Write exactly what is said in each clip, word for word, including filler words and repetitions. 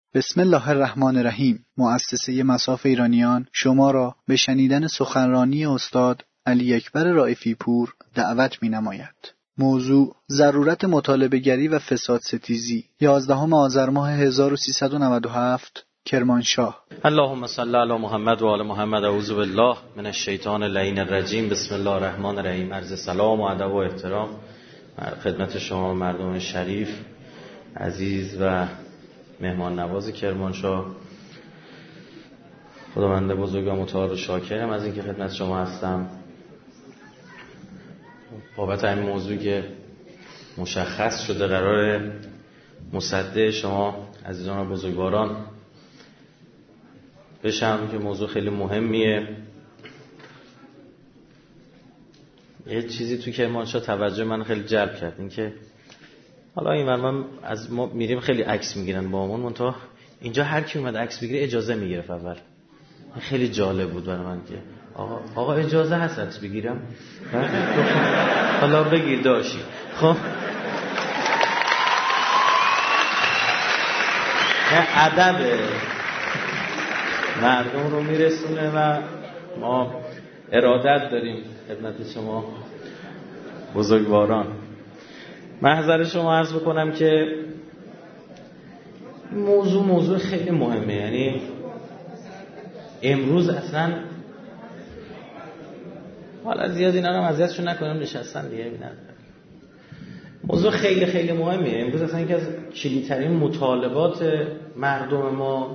بسم الله الرحمن الرحیم. مؤسسه مصاف ایرانیان شما را به شنیدن سخنرانی استاد علی اکبر رائفی پور دعوت می‌نماید. موضوع ضرورت مطالبه‌گری و فساد ستیزی. یازدهم آذر ماه هزار و سیصد و نود و هفت، کرمانشاه. اللهم صل علی محمد و آل محمد. اعوذ بالله من الشیطان اللعین الرجیم. بسم الله الرحمن الرحیم. عرض سلام و ادب و احترام خدمت شما مردم شریف عزیز و مهمان نواز کرمانشاه. خداوند بزرگ و متعال و شاکرم از اینکه خدمت شما هستم بابت این موضوعی که مشخص شده قرار مصدق شما عزیزان و بزرگواران بشم که موضوع خیلی مهمیه. یه چیزی تو کرمانشاه توجه من خیلی جلب کرد، این که حالا این من از ما میریم خیلی عکس میگیرن با همون منتها اینجا هر کی اومد عکس بگیره اجازه میگرفت. اول خیلی جالب بود برای من که آقا آقا اجازه هست عکس بگیرم؟ حالا بگیر داشی. خب ادب مردم رو میرسونه و ما ارادت داریم خدمت شما بزرگواران. محضر شما عرض بکنم که موضوع موضوع خیلی مهمه. یعنی امروز اصلا حالا زیاد اینا رو اذیتشون نکنم، نشستن دیگه ببینن. موضوع خیلی خیلی مهمه. امروز اصلا یکی از کلیدترین مطالبات مردم ما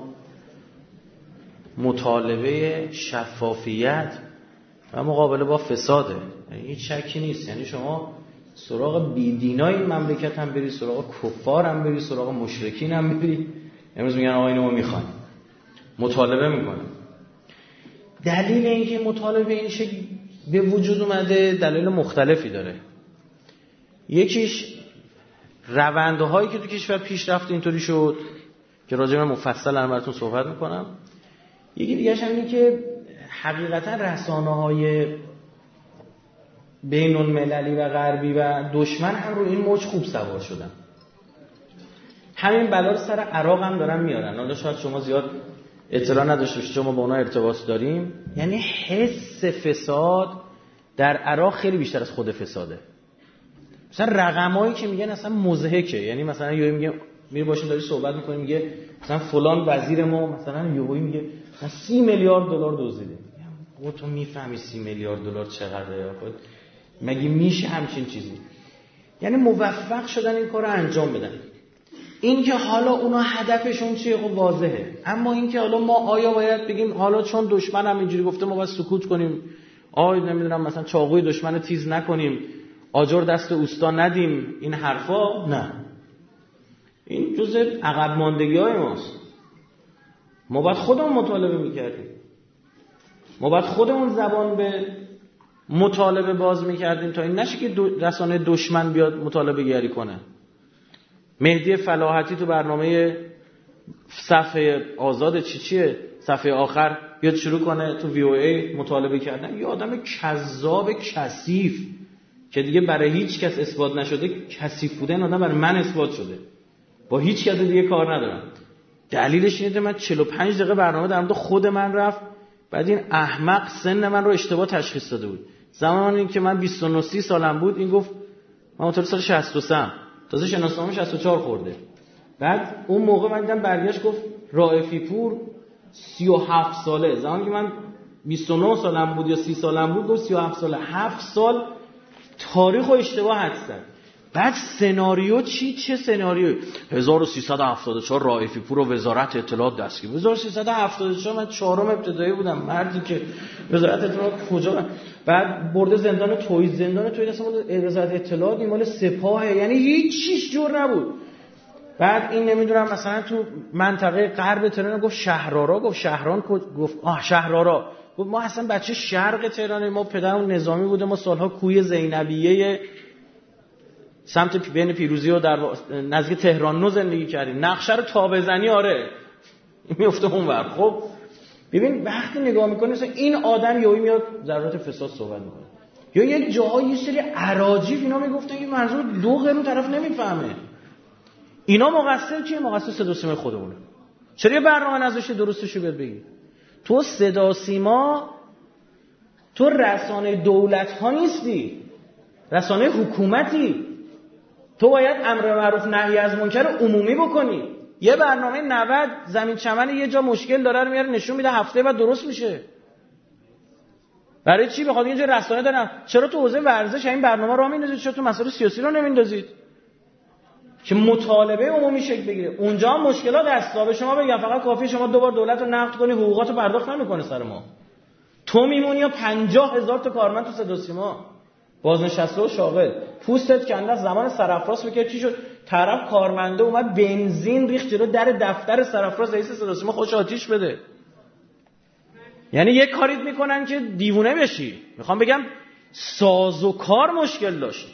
مطالبه شفافیت و مقابله با فساده. یعنی هیچ شکی نیست. یعنی شما سراغ بیدینای این مملکت هم بری، سراغ کفار هم بری، سراغ مشرکین هم بری، امروز میگن آقا اینو ما میخوایم، مطالبه میکنیم. دلیل اینکه مطالبه این شکل به وجود اومده دلیل مختلفی داره. یکیش روندهایی که تو کشور پیش رفت اینطوری شد که راجع به مفصل الان براتون صحبت میکنم. یکی دیگه‌ش هم اینه که حقیقتا رسانه‌های بین المللی و غربی و دشمن هم رو این موج خوب سوار شدن. همین بلا رو سر عراق هم دارن میارن. حالا شاید شما زیاد اطلاع نداشته باشید، چون ما با اونها ارتباط داریم. یعنی حس فساد در عراق خیلی بیشتر از خود فساده. مثلا رقمایی که میگن اصلا مضحکه. یعنی مثلا یهو میگه میره باشون داری صحبت میکنه، میگه مثلا فلان وزیر ما مثلا یهو میگه مثلا سی میلیارد دلار دزدیده. خب تو میفهمی سی میلیارد دلار چقدره؟ خود مگه میشه همچین چیزی؟ یعنی موفق شدن این کار رو انجام بدن. این که حالا اونا هدفشون چیه خب واضحه، اما این که حالا ما آیا باید بگیم حالا چون دشمن هم اینجوری گفته ما باید سکوت کنیم، آیا نمیدونم مثلا چاقوی دشمن تیز نکنیم، آجر دست اوستا ندیم، این حرفا نه. این جزء عقب ماندگی‌های ماست. ما باید خودمون مطالبه می‌کردیم. ما باید خودمون زبان به مطالبه باز میکردیم تا این نشه که رسانه دشمن بیاد مطالبه گری کنه. مهدی فلاحتی تو برنامه صفحه آزاد چی چیه صفحه آخر بیاد شروع کنه تو وی او ای مطالبه کردن. یه آدم کذاب کثیف که دیگه برای هیچ کس اثبات نشده. کثیف بودن آدم برای من اثبات شده، با هیچ کس دیگه کار ندارم. دلیلش اینه که من چهل و پنج دقیقه برنامه در مورد خود من رفت، بعد این احمق سن من رو اشتباه تشخیص داده بود. زمانی که من بیست و نه سالم بود این گفت من متولد سال شصت و سه ام، تازه شناسنامه شصت و چهار خورده. بعد اون موقع من دیدم برگشت گفت رائفی پور سی و هفت ساله. زمانی که من بیست و نه سالم بود یا سی سالم بود گفت سی و هفت ساله. هفت سال تاریخ و اشتباه حدس زد. بعد سناریو چی؟ چه سناریویی؟ هزار و سیصد و هفتاد و چهار رائفی پور و وزارت اطلاعات دستگیر. هزار و سیصد و هفتاد و چهار من چهارم ابتدایی بودم، مردی که وزارت اطلاعات کجا؟ بعد برده زندان توی زندان توی اصلا وزارت اطلاعات این مال سپاهه. یعنی هیچ چیز جور نبود. بعد این نمیدونم مثلا تو منطقه غرب تهران گفت شهرآرا، گفت شهران گفت آه شهرآرا، گفت ما اصلا بچه شرق تهران، ما پدرمون نظامی بوده، ما سالها کوی زینبیه سمت بین پیروزی و در نزدیک تهران نو زندگی کردیم. نقشه رو تا بزنی آره میفته اونور. خب ببین وقتی نگاه میکنی مثلا این آدم یهو میاد ضرورت فساد صحبت میکنه، یا یک جاهای یه سری اراجیف اینا میگفتن که منظور دو قرون طرف نمیفهمه. اینا مقصر چیه؟ مقصر صدا و سیمای خودمونه. چرا یه برنامه نذاشتی درستشو بهت بگی؟ تو صدا سیما، تو رسانه دولت ها نیستی، رسانه حکومتی. تو باید امر معروف نهی از منکر عمومی بکنی. یه برنامه نود زمین چمن یه جا مشکل داره رو میاره نشون میده، هفته بعد درست میشه. برای چی؟ بخاطر اینجا رسانه دارن. چرا تو حوزه ورزش این برنامه راه میندازید؟ چرا تو مسائل سیاسی رو نمیندازید که مطالبه عمومی شکل بگیره؟ اونجا هم مشکلات هست. به شما بگم فقط کافی شما دوبار دولت رو نقد کنی، حقوقاتو پرداخت نمیکنه سر ما. تو میمونی یا پنجاه هزار تا کارمند تو صدا سیما بازنشسته و شاغل، پوستت کنده از زمان سرافراز. بگه چی شد؟ طرف کارمنده اومد بنزین ریخت جلو در دفتر سرافراز رئیس صدا سیما، خودش آتیش بده. یعنی یک کاریت میکنن که دیوونه بشی. میخوام بگم سازوکار مشکل داشت،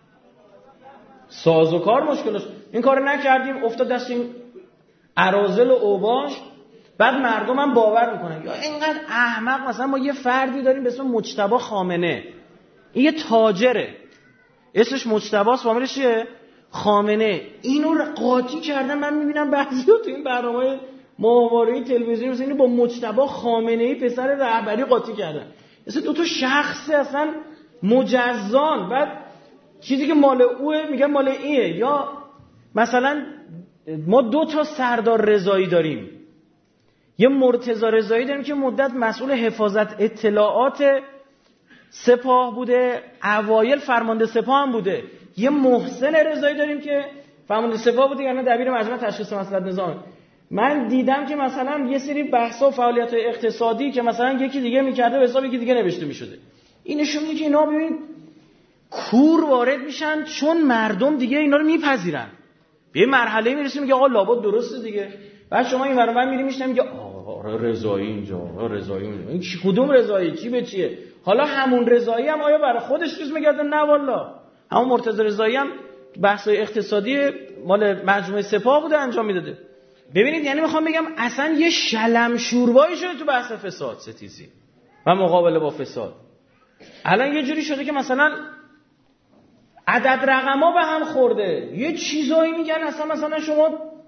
سازوکار مشکل داشت. این کارو نکردیم، افتاد دست این اراذل و اوباش. بعد مردم هم باور میکنن یا اینقدر احمق. مثلا ما یه فردی داریم به اسم مجتبی خامنه، این یه تاجره، اسمش مجتبی‌ست، فامیلش چیه؟ خامنه. اینو قاطی کردن. من میبینم بعضیا تو این برنامه‌های ماهواره‌ای تلویزیونی مثلا اینو با مجتبی خامنه‌ای پسر رهبری قاطی کردن. مثلا دو تا شخص اصلا مجزان. بعد چیزی که مال اوه میگن مال ایه. یا مثلا ما دو تا سردار رضایی داریم، یه مرتضی رضایی داریم که مدت مسئول حفاظت اطلاعات سپاه بوده، اوایل فرمانده سپاه هم بوده. یه محسن رضایی داریم که فرمانده سپاه بوده، یعنی دبیر مجمع تشخیص مصلحت نظام. من دیدم که مثلا یه سری بحثا و فعالیت‌های اقتصادی که مثلا یکی دیگه می‌کرده به حساب یکی دیگه نوشته می‌شده. این نشون میده که اینا ببین کور وارد میشن چون مردم دیگه اینا رو میپذیرن. به یه مرحله میرسیم میگه آقا لابد درسته دیگه. بعد شما این ورانور میری میشنم میگه آقا رضایی اینجا، آقا رضایی اونجا. این چی کدوم رضایی؟ چی به چیه؟ حالا همون رضایی هم آیا برای خودش چیز میگردن؟ نه والا. همون مرتضی رضایی هم بحث‌های اقتصادی مال مجموعه سپاه بوده انجام میداده. ببینید یعنی میخوام بگم اصلا یه شلم شوربایی شده تو بحث فساد ستیزی و مقابله با فساد. الان یه جوری شده که مثلا عدد رقم‌ها به هم خورده، یه چیزایی میگن اصلا مثلا شما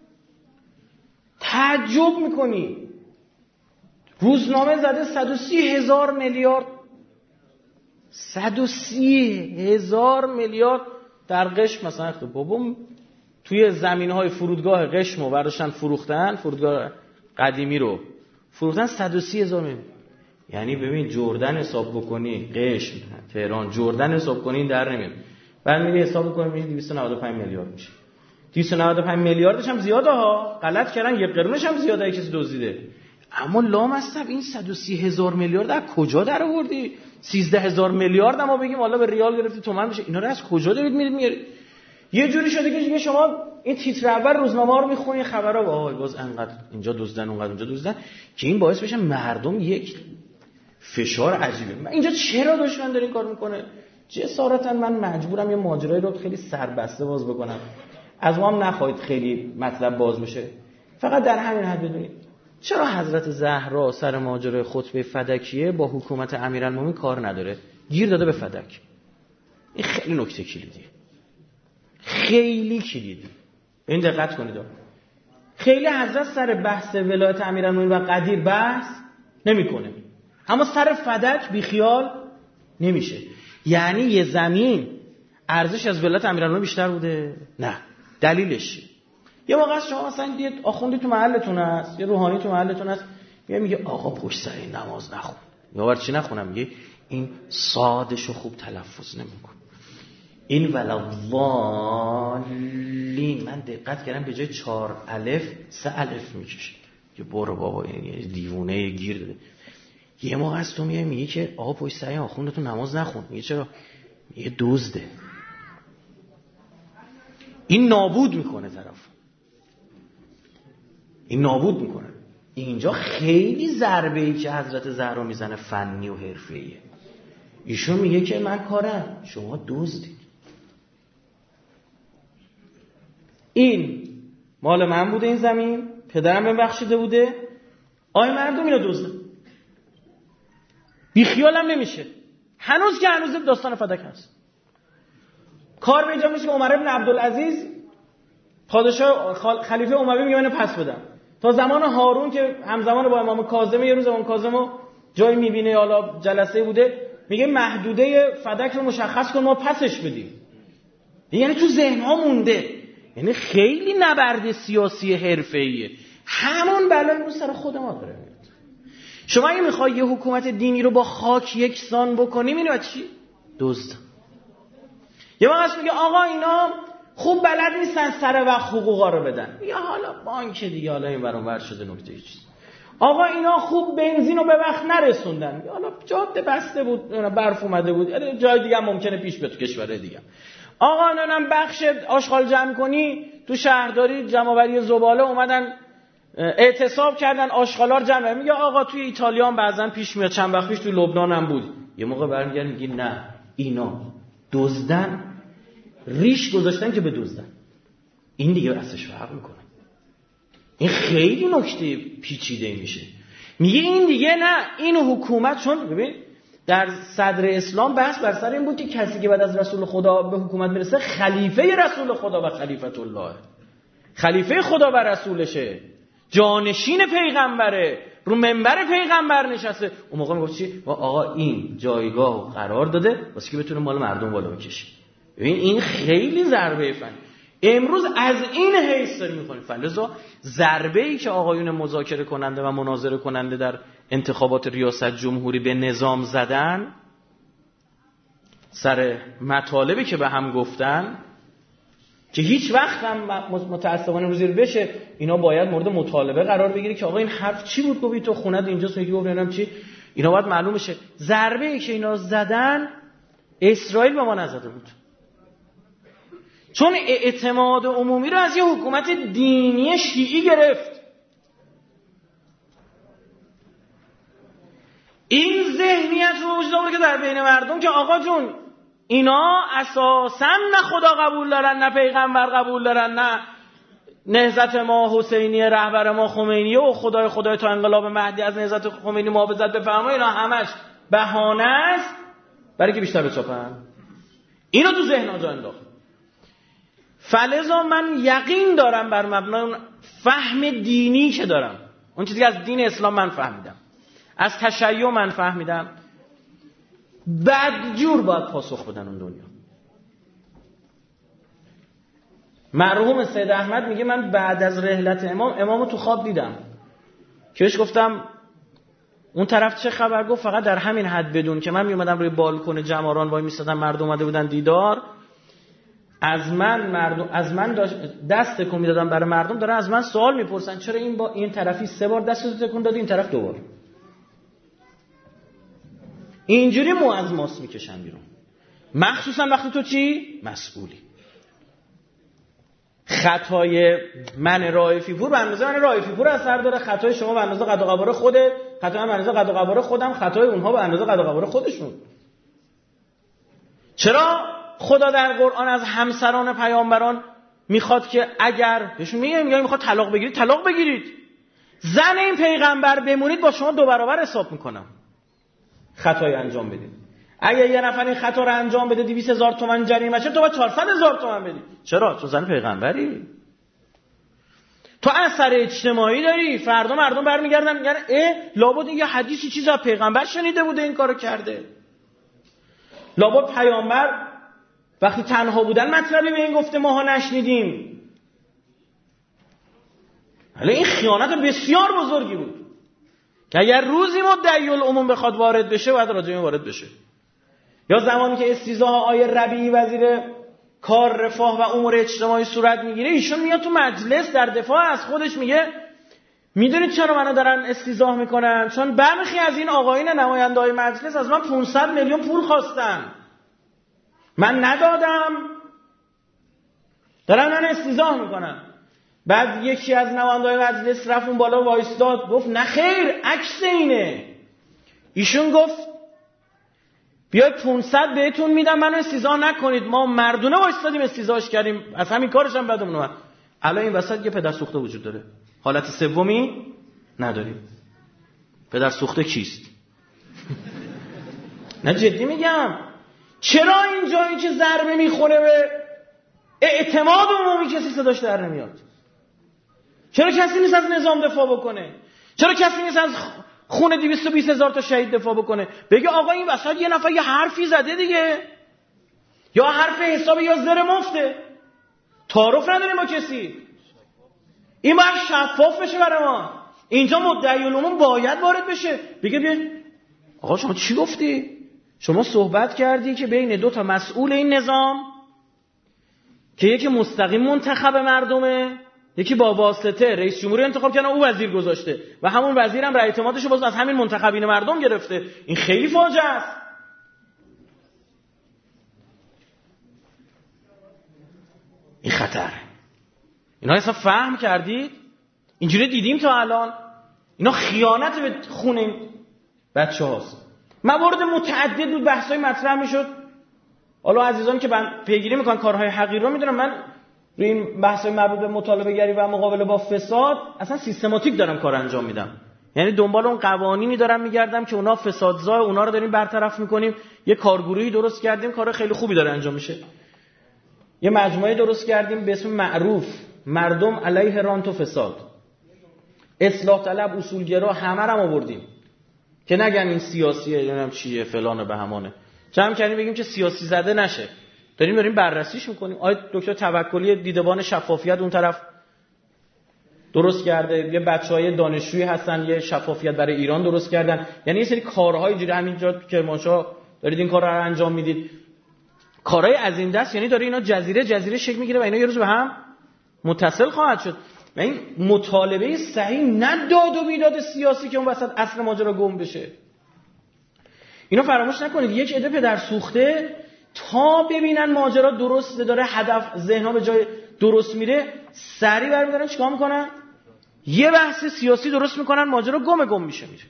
تعجب میکنی. روزنامه زده صد و سی هزار میلیارد صد و سی هزار میلیارد در قشم مثلا. بابا توی زمینهای فرودگاه قشم رو برداشتن فروختن، فرودگاه قدیمی رو فروختن صد و سی هزار میلیارد. یعنی ببین جردن حساب بکنی قشم تهران، جردن حساب کنی در نمیاد. بعد میری حساب بکنی میشه دویست و نود و پنج میلیارد میشه. دویست و نود و پنج میلیاردش هم زیاده ها، غلط کردن، یک قرونش هم زیاده کسی دزدیده. اما لامصب این صد و سی هزار میلیارد از کجا در آوردی؟ سیزده هزار میلیارد هم ما بگیم حالا به ریال گرفتی تومن میشه. اینا رو از کجا دارید میرید میارید؟ یه جوری شده که دیگه شما این تیتر اول روزنامه رو میخونی، خبرها وای باز انقدر اینجا دزدن اونقدر اونجا دزدن، که این باعث بشه مردم یک فشار عجیبه. اینجا چرا دشمن داره این کار میکنه؟ جسارتا من مجبورم یه ماجرایی رو خیلی سربسته باز بکنم. از ما هم نخواهید خیلی مطلب باز بشه، فقط در همین حد بدونید چرا حضرت زهرا سر ماجرای خطبه فدکیه با حکومت امیرالمومنین کار نداره، گیر داده به فدک. این خیلی نکته کلیدیه، خیلی کلیدی. این دقت کنید. خیلی حضرت سر بحث ولایت امیرالمومنین و قدیر بحث نمیکنه، اما سر فدک بیخیال نمیشه. یعنی یه زمین ارزش از ولایت امیرالمومنین بیشتر بوده؟ نه. دلیلش یه موقع شما مثلا یه آخوندی تو محلتون هست، یه روحانی تو محلتون هست، میگه میگه آقا پشت سر این نماز نخون. یا ور چی نخونم؟ میگه این صادشو خوب تلفظ نمیکنه، این ولضالین. من دقت کردم به جای چهار الف سه الف میکشه. یه برو بابا این دیوونه گیر داده. یه موقع از تو میگه میگه که آقا پشت سر این آخوندتون نماز نخون. میگه چرا؟ میگه دزده. این نابود میکنه طرف، این نابود میکنه. اینجا خیلی ضربه‌ای که حضرت زهرا میزنه فنی و حرفه‌ایه. ایشون میگه که من کارم، شما دزدید. این مال من بوده، این زمین پدرم بهم بخشیده بوده. آی مردم اینو دزدن، بی خیالم نمیشه. هنوز که هنوز داستان فدک هست. کار به اینجا میشه که عمر ابن عبدالعزیز پادشاه خلیفه اموی میگه منو پس بدم. تا زمان هارون که همزمان با امام کاظم، یه روز امام کاظمو جایی میبینه، حالا جلسه بوده، میگه محدوده فدک رو مشخص کن ما پسش بدیم. یعنی تو ذهن‌ها مونده. یعنی خیلی نبرد سیاسی حرفه‌ایه. همون بلای رو سر خود ما داره میاد. شما اگه میخوای یه حکومت دینی رو با خاک یکسان بکنی، می‌بینی چی؟ دزد. یه وقت میگه آقا اینا خوب بلد نیستن سر وقت حقوقا رو بدن. یا حالا بانک دیگه، حالا این ور اون ور شده نکته چیز. آقا اینا خوب بنزین رو به وقت نرسوندن. حالا جاده بسته بود، برف اومده بود، جای دیگه هم ممکنه پیش بیاد تو کشور دیگه. آقا نونم بخش آشغال جمع کنی تو شهرداری جمع‌آوری زباله اومدن اعتصاب کردن، آشغالا رو جمع. میگه آقا توی ایتالیا هم بعضن پیش میاد، چند وقت پیش تو لبنان هم بود. یه موقع برمیگردن میگه نه اینا دزدن، ریش گذاشتن که به دزدن. این دیگه اصلش فرق میکنه. این خیلی نکته پیچیده میشه. میگه این دیگه نه، این حکومت، چون ببین در صدر اسلام بحث بر سر این بود که کسی که بعد از رسول خدا به حکومت میرسه خلیفه رسول خدا و خلیفت الله، خلیفه خدا و رسولشه، جانشین پیغمبره، رو منبر پیغمبر نشسته. اون موقع میگفت چی؟ آقا این جایگاه قرار داده واسه که بتونه مال مردم بالا بکشه. ببین این خیلی ضربه فنی. امروز از این حیث داریم می‌خونیم. فلذا ضربه‌ای که آقایون مذاکره کننده و مناظره کننده در انتخابات ریاست جمهوری به نظام زدن سر مطالبی که به هم گفتن که هیچ وقت هم متأسفانه روزی رو بشه اینا باید مورد مطالبه قرار بگیره که آقا این حرف چی بود گفتی تو خونت اینجاست، میگی ببینم چی، اینا باید معلوم شه. ضربه‌ای که اینا زدن اسرائیل به ما نزده بود، چون اعتماد عمومی رو از یه حکومت دینی شیعی گرفت. این ذهنیت رو وجود آورد که در بین مردم که آقا جون اینا اساساً نه خدا قبول دارن، نه پیغمبر قبول دارن، نه نهضت ما حسینی رهبر ما خمینی و خدای خدای تا انقلاب مهدی از نهضت خمینی محافظت بفرمایید، اینا همش بهانه است برای که بیشتر بچاپن. اینو تو ذهن‌ها جا انداخت. فلذا من یقین دارم بر مبنای اون فهم دینی که دارم، اون چیزی که از دین اسلام من فهمیدم، از تشیع من فهمیدم، بدجور باید پاسخ بدن اون دنیا. مرحوم سید احمد میگه من بعد از رحلت امام امامو تو خواب دیدم که بهش گفتم اون طرف چه خبر؟ گفت فقط در همین حد بدون که من میومدم روی بالکن جماران وای میستادم، مردم اومده بودن دیدار، از من مردم از من دست تکون میدادم برای مردم، دارن از من سوال میپرسن چرا این با این طرفی سه بار دستتو تکون دادی، این طرف دو بار. اینجوری مو از ماست میکشن بیرون، مخصوصا وقتی تو چی؟ مسئولی. خطای من رائفی پور به اندازه من رائفی پور اثر داره، خطای شما به اندازه قد و قواره خوده، خطای من به اندازه قد و قواره خودم، خطای اونها به اندازه قد و قواره خودشون. چرا خدا در قرآن از همسران پیامبران میخواد که اگر بهشون میگه میگه میخواد طلاق بگیرید طلاق بگیرید، زن این پیغمبر بمونید با شما دو برابر حساب میکنم خطای انجام بدید. اگه یه نفر این خطا رو انجام بده دویست هزار تومان جریمه شه، تو باید چهارصد هزار تومان بدی. چرا؟ تو زن پیغمبری، تو اثر اجتماعی داری. فردا مردم برمیگردن میگن اه لابد یه حدیثی چیزی از پیغمبر شنیده بوده این کارو کرده، لابد پیامبر وقتی تنها بودن مطلبی به این گفته ماها نشنیدیم. حالا این خیانت بسیار بزرگی بود که اگر روزی مدعی العموم بخواد وارد بشه باید راجع به وارد بشه. یا زمانی که استیضاح آیه ربیعی وزیر کار رفاه و امور اجتماعی صورت میگیره، ایشون میاد تو مجلس در دفاع از خودش میگه میدونید چرا منو دارن استیضاح میکنن؟ چون برخی از این آقایون نماینده های مجلس از من پانصد میلیون پول خواستن، من ندادم، دارن من استیضاح میکنن. بعد یکی از نماینده‌های مجلس رفت اون بالا وایستاد گفت نه خیر عکس اینه. ایشون گفت بیاید پانصد بهتون میدم منو استیضاح نکنید، ما مردونه وایستادیم استیضاحش کردیم، از همین کارش هم بدمون اومد. الان این وسط یه پدر سوخته وجود داره، حالت سومی نداریم. پدر سوخته کیست؟ نه جدی میگم، چرا این جایی که ضربه میخوره به اعتماد عمومی کسی صداش در نمیاد؟ چرا کسی نیست از نظام دفاع بکنه؟ چرا کسی نیست از خون دویست و بیست هزار تا شهید دفاع بکنه؟ بگه آقا این وسط یه نفر یه حرفی زده دیگه، یا حرف حساب یا زر مفته، تعارف نداریم با کسی، این باید شفاف بشه برای ما. اینجا مدعی العموم باید وارد بشه، بگه بیا آقا شما چی گفتی؟ شما صحبت کردی که بین دو تا مسئول این نظام که یکی مستقیم منتخب مردمه، یکی با واسطه رئیس جمهوری انتخاب کردن، او وزیر گذاشته و همون وزیرم رأی اعتمادشو باز از همین منتخبین مردم گرفته. این خیلی فاجعه است. این خطر. اینا اصلا فهم کردید؟ اینجوری دیدیم تا الان. اینا خیانت به خون این بچه هاست. موارد متعدد بود، بحثای مطرح میشد. حالا عزیزان که پیگیری میکنن کارهای حقیر رو میدونم، من روی این بحثای مربوط به مطالبه گری و مقابله با فساد اصلا سیستماتیک دارم کار انجام میدم. یعنی دنبال اون قوانینی دارم میگردم که اونا فسادزای اونا رو داریم برطرف میکنیم. یه کارگروهی درست کردیم، کار خیلی خوبی داره انجام میشه. یه مجموعه درست کردیم به اسم معروف مردم علیه رانت و فساد. اصلاح طلب، اصولگرا، همه رو آوردیم که نگن این سیاسیه، نمیدونم چیه، فلانه، بهمانه. جمع کردیم بگیم که سیاسی زده نشه. داریم داریم بررسیش میکنیم. آید دکتر توکلی دیدبان شفافیت اون طرف درست کرده، یه بچهای دانشجویی هستن یه شفافیت برای ایران درست کردن. یعنی یه سری کارهای جوری همینجا کرمانشاه دارید این کارا رو انجام میدید. کارهای از این دست، یعنی داره اینا جزیره جزیره شکل میگیره و اینا یه روز به هم متصل خواهد شد. و این مطالبه صحیح، نه داد و بیداد سیاسی که اون وسط اصل ماجرا گم بشه. اینو فراموش نکنید. یک عده پدر سوخته تا ببینن ماجرا درسته، داره هدف ذهنها به جای درست میره، سریع برمی‌دارن چیکار میکنن؟ یه بحث سیاسی درست میکنن، ماجرا گم گم میشه میره.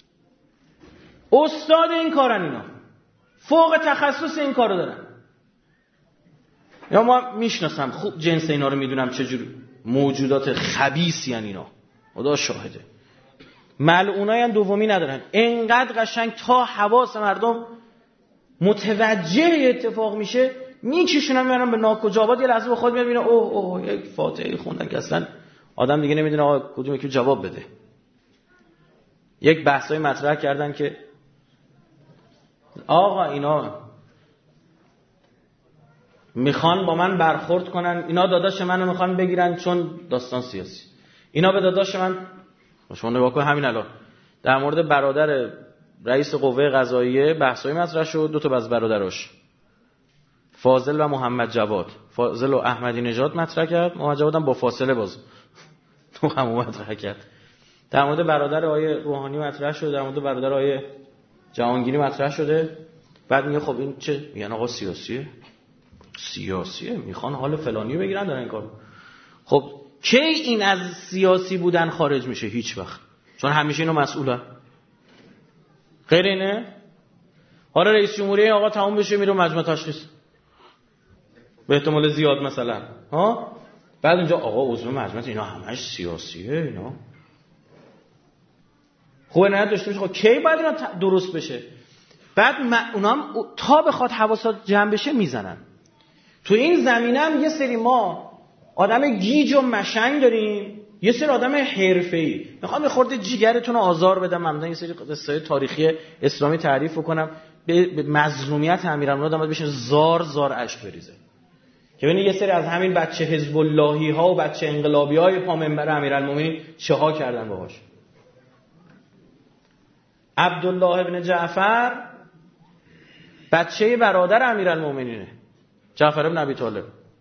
استاد این کارن اینا. فوق تخصص این کارو دارن. یا ما میشناسم خوب جنس اینا رو میدونم چجور موجودات خبیثی ان اینا. خدا شاهده. ملعونای هم دومی ندارن. انقدر قشنگ تا حواس مردم متوجه اتفاق میشه میکشونن میارن به ناکجابات. یه لحظه به خود میاد ببینه اوه اوه یک فاتحه خوندن که اصلا آدم دیگه نمیدونه آقا کدوم یکی جواب بده. یک بحثای مطرح کردن که آقا اینا میخوان با من برخورد کنن، اینا داداش منو میخوان بگیرن چون داستان سیاسی. اینا به داداش من شما نگاه کن همین الان در مورد برادر رئیس قوه قضاییه بحثای مطرح شد. دو تا از برادراش فاضل و محمد جواد، فاضل و احمدی نژاد مطرح کرد، محمد جواد هم با فاصله باز تو هم مطرح کرد. در مورد برادر آقای روحانی مطرح شد، در مورد برادر آقای جهانگیری مطرح شده. بعد میگه خب این چه؟ میگن آقا سیاسیه. سیاسیه میخوان حال فلانی بگیرن دارن این کارو. خب کی این از سیاسی بودن خارج میشه؟ هیچ وقت. چون همیشه اینو مسئولن. غیر اینه؟ حالا رئیس جمهوری آقا تموم بشه میره مجمع تشخیص. به احتمال زیاد مثلا. ها؟ بعد اونجا آقا عضو مجمع اینا همش سیاسیه اینا. خوبه نه داشته باشه. خب کی باید اینا درست بشه؟ بعد اونا هم تا بخواد حواسات جمع بشه میزنن. تو این زمینه هم یه سری ما آدم گیج و مشنگ داریم، یه سری آدم حرفه‌ای. میخوام یه خورده جیگرتون رو آزار بدم، من یه سری قصه تاریخی اسلامی تعریف کنم به مظلومیت امیرالمومنین آدم بشه زار زار اشک بریزه. که ببینید یه سری از همین بچه حزب اللهی ها و بچه انقلابی های پا منبر امیرالمومنین چه ها کردن باهاش. عبدالله ابن جعفر بچه برادر امیرالمومنینه، جعفر ابن ابی طالب،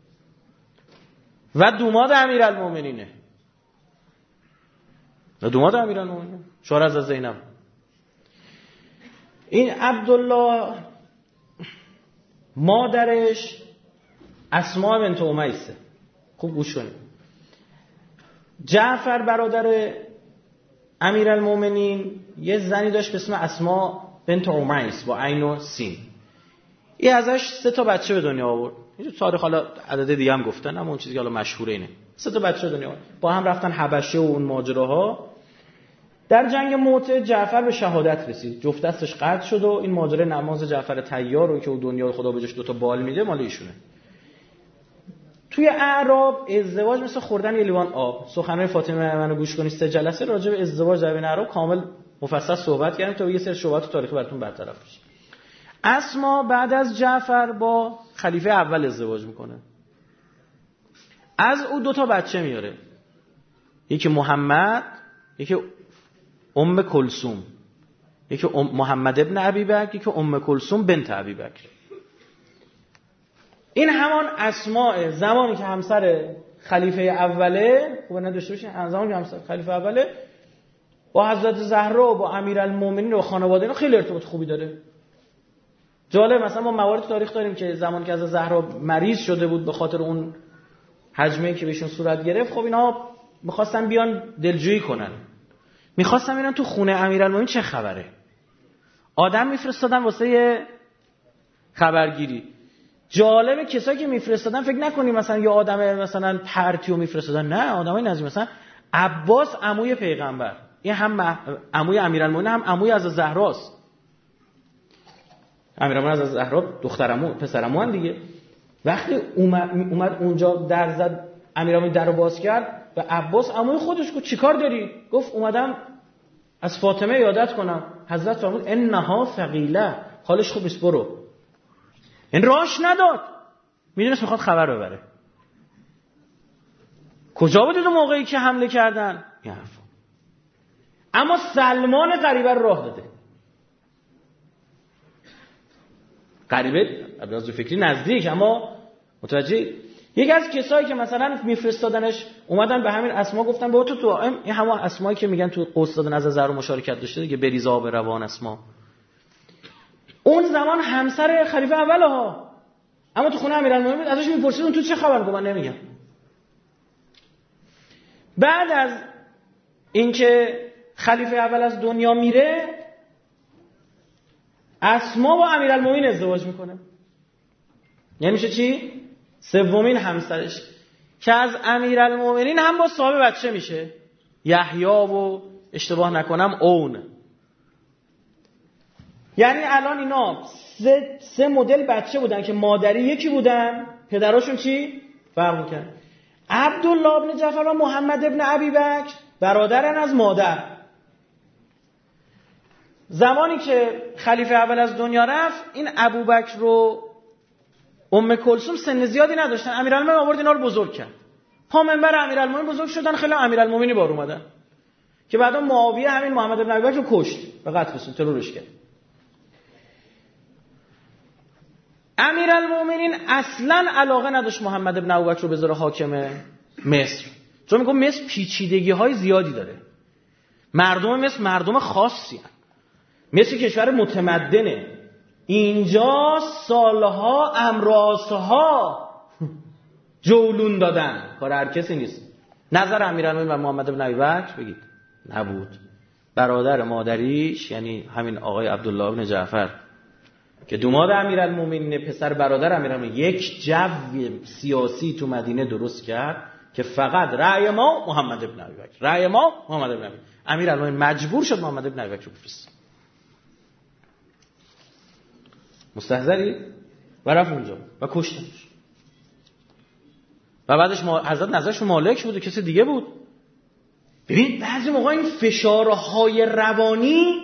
و دوماد امیرالمومنینه. و دوماد امیرالمومنینه شوهر از زینب. این عبدالله مادرش اسماء بنت امیسه. خوب گوش کنید. جعفر برادر امیرالمومنین یه زنی داشت به اسم اسماء بنت امیس با عین و سین. این ازش سه تا بچه به دنیا آورد. اینجا تاریخ حالا عدد دیگه هم گفتن، اما اون چیزی که حالا مشهوره اینه. سه تا بچه به دنیا آورد. با هم رفتن حبشه و اون ماجراها. در جنگ موته جعفر به شهادت رسید. جفت دستش قطع شد و این ماجرای نماز جعفر طیار رو که اون دنیا خدا بهش دو تا بال میده مال ایشونه. توی اعراب ازدواج مثل خوردن یه لیوان آب. سخنرانی فاطمه منو گوش کنید سه جلسه راجع به ازدواج در بین اعراب کامل مفصل صحبت کردیم تا یه سری شبهات تاریخی براتون برطرف بشه. اسما بعد از جعفر با خلیفه اول ازدواج میکنه. از او دو تا بچه میاره، یکی محمد، یکی ام کلثوم، یکی محمد ابن ابی بکر، یکی ام کلثوم بنت ابی بکر. این همان اسماء زمانی که همسر خلیفه اوله، خوب نداشته باشین، زمانی که همسر خلیفه اوله با حضرت زهرا و با امیرالمومنین و خانواده اینا خیلی ارتباط خوبی داره. جالب مثلا ما موارد تاریخ داریم که زمانی که حضرت زهرا مریض شده بود به خاطر اون حجمه که بهشون صورت گرفت، خب اینا می‌خواستن بیان دلجویی کنن، می‌خواستن ببینن تو خونه امیرالمومنین چه خبره. آدم میفرستادن واسه خبرگیری. جالبه کسایی که میفرستادن فکر نکنی مثلا یه آدم مثلا پرتیو میفرستادن، نه، آدمای نزدیک، مثلا عباس عموی پیغمبر، این هم عموی امیرالمومنین هم عموی از زهراست. امیرالمومنین از زهرا دخترعمو پسرعمو ان دیگه. وقتی اومد, اومد اونجا در زد، امیرالمومنین درو باز کرد و عباس عموی خودش گفت چیکار داری؟ گفت اومدم از فاطمه یادت کنم. حضرت فرمود انها ثقیله، حالش خوب نیست، برو. این راش نداد، میدونست میخواد خبر ببره. کجا بودید اون موقعی که حمله کردن؟ این حرفا. اما سلمان غریبه رو راه داده. غریبه ابراز فکری نزدیک، اما متوجه یکی از کسایی که مثلا میفرستادنش اومدن به همین اسما گفتن با تو تو این همون اسمایی که میگن تو قوس دادن از زهرا مشارکت داشته دیگه، بریز آب روان اسما. اون زمان همسر خلیفه اوله ها، اما تو خونه امیرالمومنین ازش میپرسید اون تو چه خبر؟ گفت من نمیگم. بعد از اینکه خلیفه اول از دنیا میره، اسما با امیرالمومنین ازدواج میکنه. یعنی میشه چی؟ سومین همسرش که از امیرالمومنین هم با صاحب بچه میشه، یحیی و اشتباه نکنم اون. یعنی الان اینا سه, سه مدل بچه بودن که مادری یکی بودن، پدراشون چی؟ فرق میکنن. عبدالله ابن جعفر و محمد ابن ابی بکر برادرن از مادر. زمانی که خلیفه اول از دنیا رفت، این ابوبکر رو ام کلثوم سن زیادی نداشتن، امیرالمومنین آورد اینا رو بزرگ کرد. پا منبر امیرالمومنین بزرگ شدن، خیلی امیرالمومنینی بار اومدن که بعدا معاویه همین محمد ابن ابی بکر رو کشت، به قتل رسوند، ترورش کرد. امیرالمومنین اصلاً علاقه نداشت محمد ابن ابوبکر رو بذاره حاکم مصر، چون میگم مصر پیچیدگی‌های زیادی داره. مردم مصر مردم خاصی هستند. مصر کشور متمدنه. اینجا سالها امراسها جولون دادن، کار هر کسی نیست. نظر امیرالمومنین و محمد ابن ابی بکر بگید نبود. برادر مادریش یعنی همین آقای عبدالله ابن جعفر که دوماد امیرالمومنین، پسر برادر امیرالمومنین، یک جو سیاسی تو مدینه درست کرد که فقط رأی ما محمد ابن ابی بکر، رأی ما محمد ابن ابی. امیرالمومنین مجبور شد محمد ابن ابی بکر رو بفرسته. مستحضری؟ و رفت اونجا و کشتنش. و بعدش حضرت نظرش مالک بود و کسی دیگه بود. ببین بعضی موقع این فشارهای روانی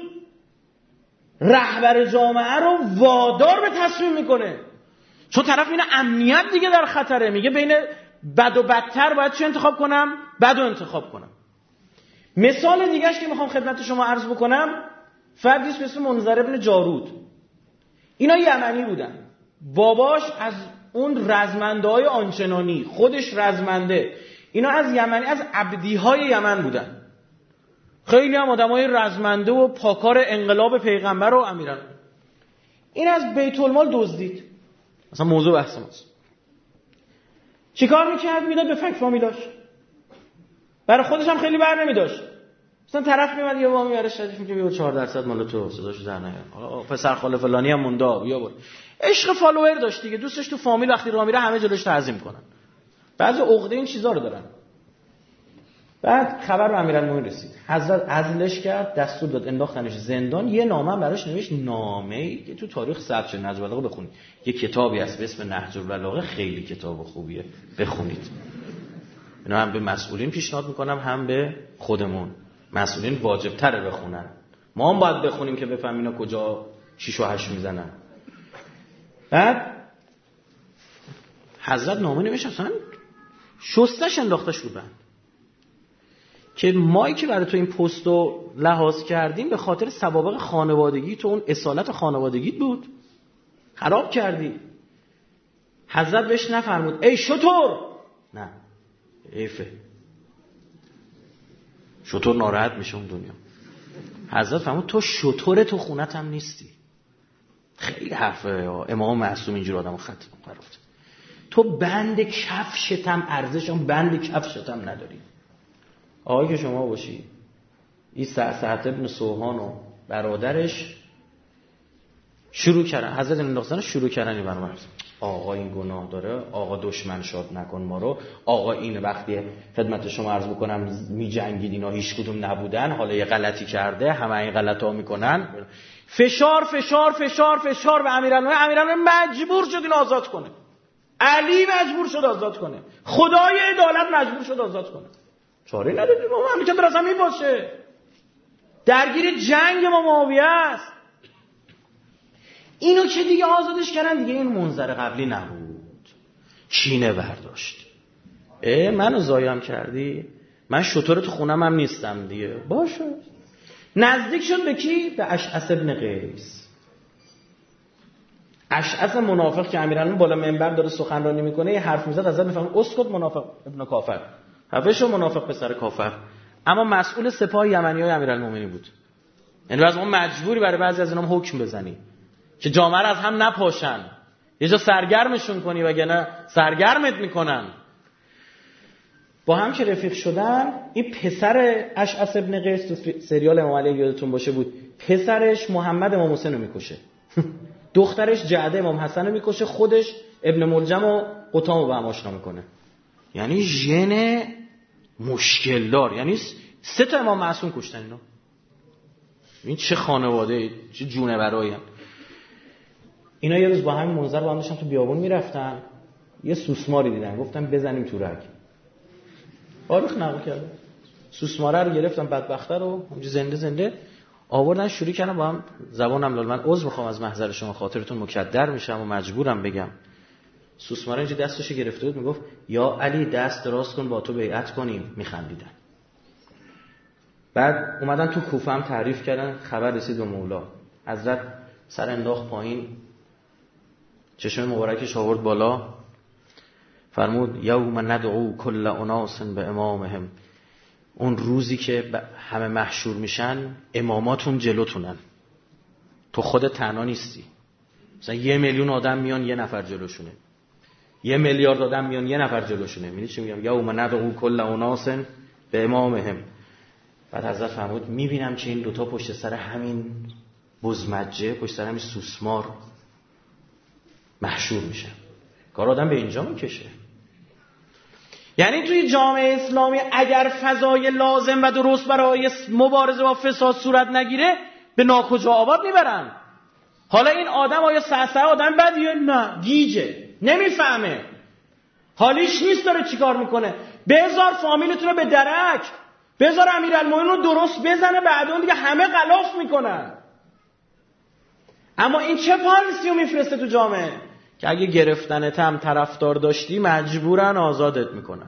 رهبر جامعه رو وادار به تصمیم میکنه، چون طرف اینه امنیت دیگه در خطره، میگه بین بد و بدتر باید چه انتخاب کنم؟ بد و انتخاب کنم. مثال دیگهش که میخوام خدمت شما عرض بکنم، فردیش به اسم منذر ابن جارود. اینا یمنی بودن، باباش از اون رزمنده های آنچنانی، خودش رزمنده. اینا از یمنی، از عبدی های یمن بودن. خیلی هم آدمای رزمنده و پاکار انقلاب پیغمبر و امیران. این از بیت المال دزدید، مثلا موضوع بحث ماست. چیکار میکرد؟ میداد به فک فامیلاش، برای خودش هم خیلی بر نمیداشت. مثلا طرف میاد یه وامی برای شدیش میگه بیا چهار درصد مال تو، صداشو در نیار، حالا پسر خاله فلانی هم مونده، بیا برو. عشق فالوور داشت دیگه، دوستش تو فامیل، وقتی راه میره همه جلوش تعظیم کنن. بعضی عقده این چیزا رو دارن. بعد خبر به امیرالمومنین رسید، حضرت عزلش کرد، دستور داد انداختنش زندان. یه نامه براش نوشت، نامه‌ای که تو تاریخ ثبت شده، نهج البلاغه بخونید. یه کتابی هست به اسم نهج البلاغه، خیلی کتاب خوبیه، بخونید. اینا هم به مسئولین پیشنهاد میکنم، هم به خودمون. مسئولین واجب تره بخونن، ما هم باید بخونیم که بفهمیم اینا کجا شیش و هشت میزنن. بعد حضرت نامه نوشت، اصلا شستش انداختش رو بند که مایی که برای تو این پست رو لحاظ کردیم به خاطر سوابق خانوادگی تو، اون اصالت خانوادگیت بود، خراب کردی. حضرت بهش نفرمود ای شطور، نه ایفه، شطور ناراحت میشه اون دنیا. حضرت فرمود تو شطور تو خونت هم نیستی. خیلی حرفه، امام معصوم اینجور آدم خط قرفت. تو بند کفشت هم ارزش، اون بند کفشت هم نداری. آقای که شما باشی، این سعد ابن سوهان و برادرش شروع کردن، حضرت انداختن شروع کردن این برنامه. آقا این گناه داره، آقا دشمن شاد نکن ما رو، آقا این وقتی خدمت شما عرض بکنم می جنگید اینا هیچ کدوم نبودن، حالا یه غلطی کرده، همه این غلطا میکنن. فشار فشار فشار فشار به امیرالمومنین. امیرالمومنین مجبور شد این آزاد کنه، علی مجبور شد آزاد کنه، خدای عدالت مجبور شد آزاد کنه. چاره ندادیم، ما همین که درست همین باشه. درگیر جنگ ما معاویه است. اینو که دیگه آزادش کردن، دیگه این منظر قبلی نبود، کینه برداشت. اه منو زایم کردی، من شطور تو خونم هم نیستم دیگه، باشه. نزدیک شد به کی؟ به اشعث ابن قیس. اشعث منافق که امیرالمومنین بالا منبر داره سخنرانی میکنه، یه حرف میزد، ازت میفهمن اسکت منافق ابن کافر، حوشو منافق پسر کافر. اما مسئول سپاه یمنیای امیرالمومنین بود. یعنی بعضی ما مجبوری برای بعضی از اینا حکم بزنی که جامعه رو از هم نپاشن، یه جا سرگرمشون کنی، وگرنه سرگرمت میکنن. با هم که رفیق شدن، این پسر اشعث ابن قیس تو سریال امام علی یادتون باشه بود، پسرش محمد امام حسین رو میکشه، دخترش جعده امام حسن رو میکشه، خودش ابن ملجم و قطام رو به هم آشنا میکنه. یعنی ژن مشکل دار، یعنی سه تا امام معصوم کشتن اینا. این چه خانواده، چه جونه برایم. اینا یه روز با همین منظر با هم داشتن تو بیابون میرفتن، یه سوسماری دیدن، گفتن بزنیم تو رگ. تاریخ نقل کرده، سوسماره رو گرفتن، بدبخته رو اونجا زنده زنده آوردن، شروع کردن با هم زبانم لال. من عذر میخوام از محضر شما، خاطرتون مکدر میشم و مجبورم بگم. سوسماره اینجا دستشو گرفته بود، میگفت یا علی دست دراز کن با تو بیعت کنیم. میخندیدن. بعد اومدن تو کوفه هم تعریف کردن، خبر رسید به مولا. حضرت سر انداخت پایین، چشم مبارکش آورد بالا، فرمود یوم ندعو کل اناس به امامهم. اون روزی که همه محشور میشن، اماماتون جلوتونن، تو خود تنها نیستی. مثلا یه میلیون آدم میان یه نفر جلوشونه، یه میلیارد آدم میان یه نفر جلوشونه. میدونی چی میگم؟ یوم ندعو کل اناس به امامهم. بعد حضرت فرمود میبینم که این دوتا پشت سر همین بزمجه، پشت سر همین سوسمار محشور میشن. کار آدم به اینجا میکشه. یعنی توی جامعه اسلامی اگر فضای لازم و درست برای مبارزه با فساد صورت نگیره، به ناکجا آباد میبرن. حالا این آدم آیا سعسعه آدم بدیه؟ نه، گیجه، نمیفهمه، حالیش نیست داره چی کار میکنه. بذار فامیلتون رو به درک، بذار امیرالمومنین رو درست بزنه، بعد اون دیگه همه غلاف میکنن. اما این چه پالیسی رو میفرسته تو جامعه که اگه گرفتنت هم طرفدار داشتی مجبورن آزادت میکنن،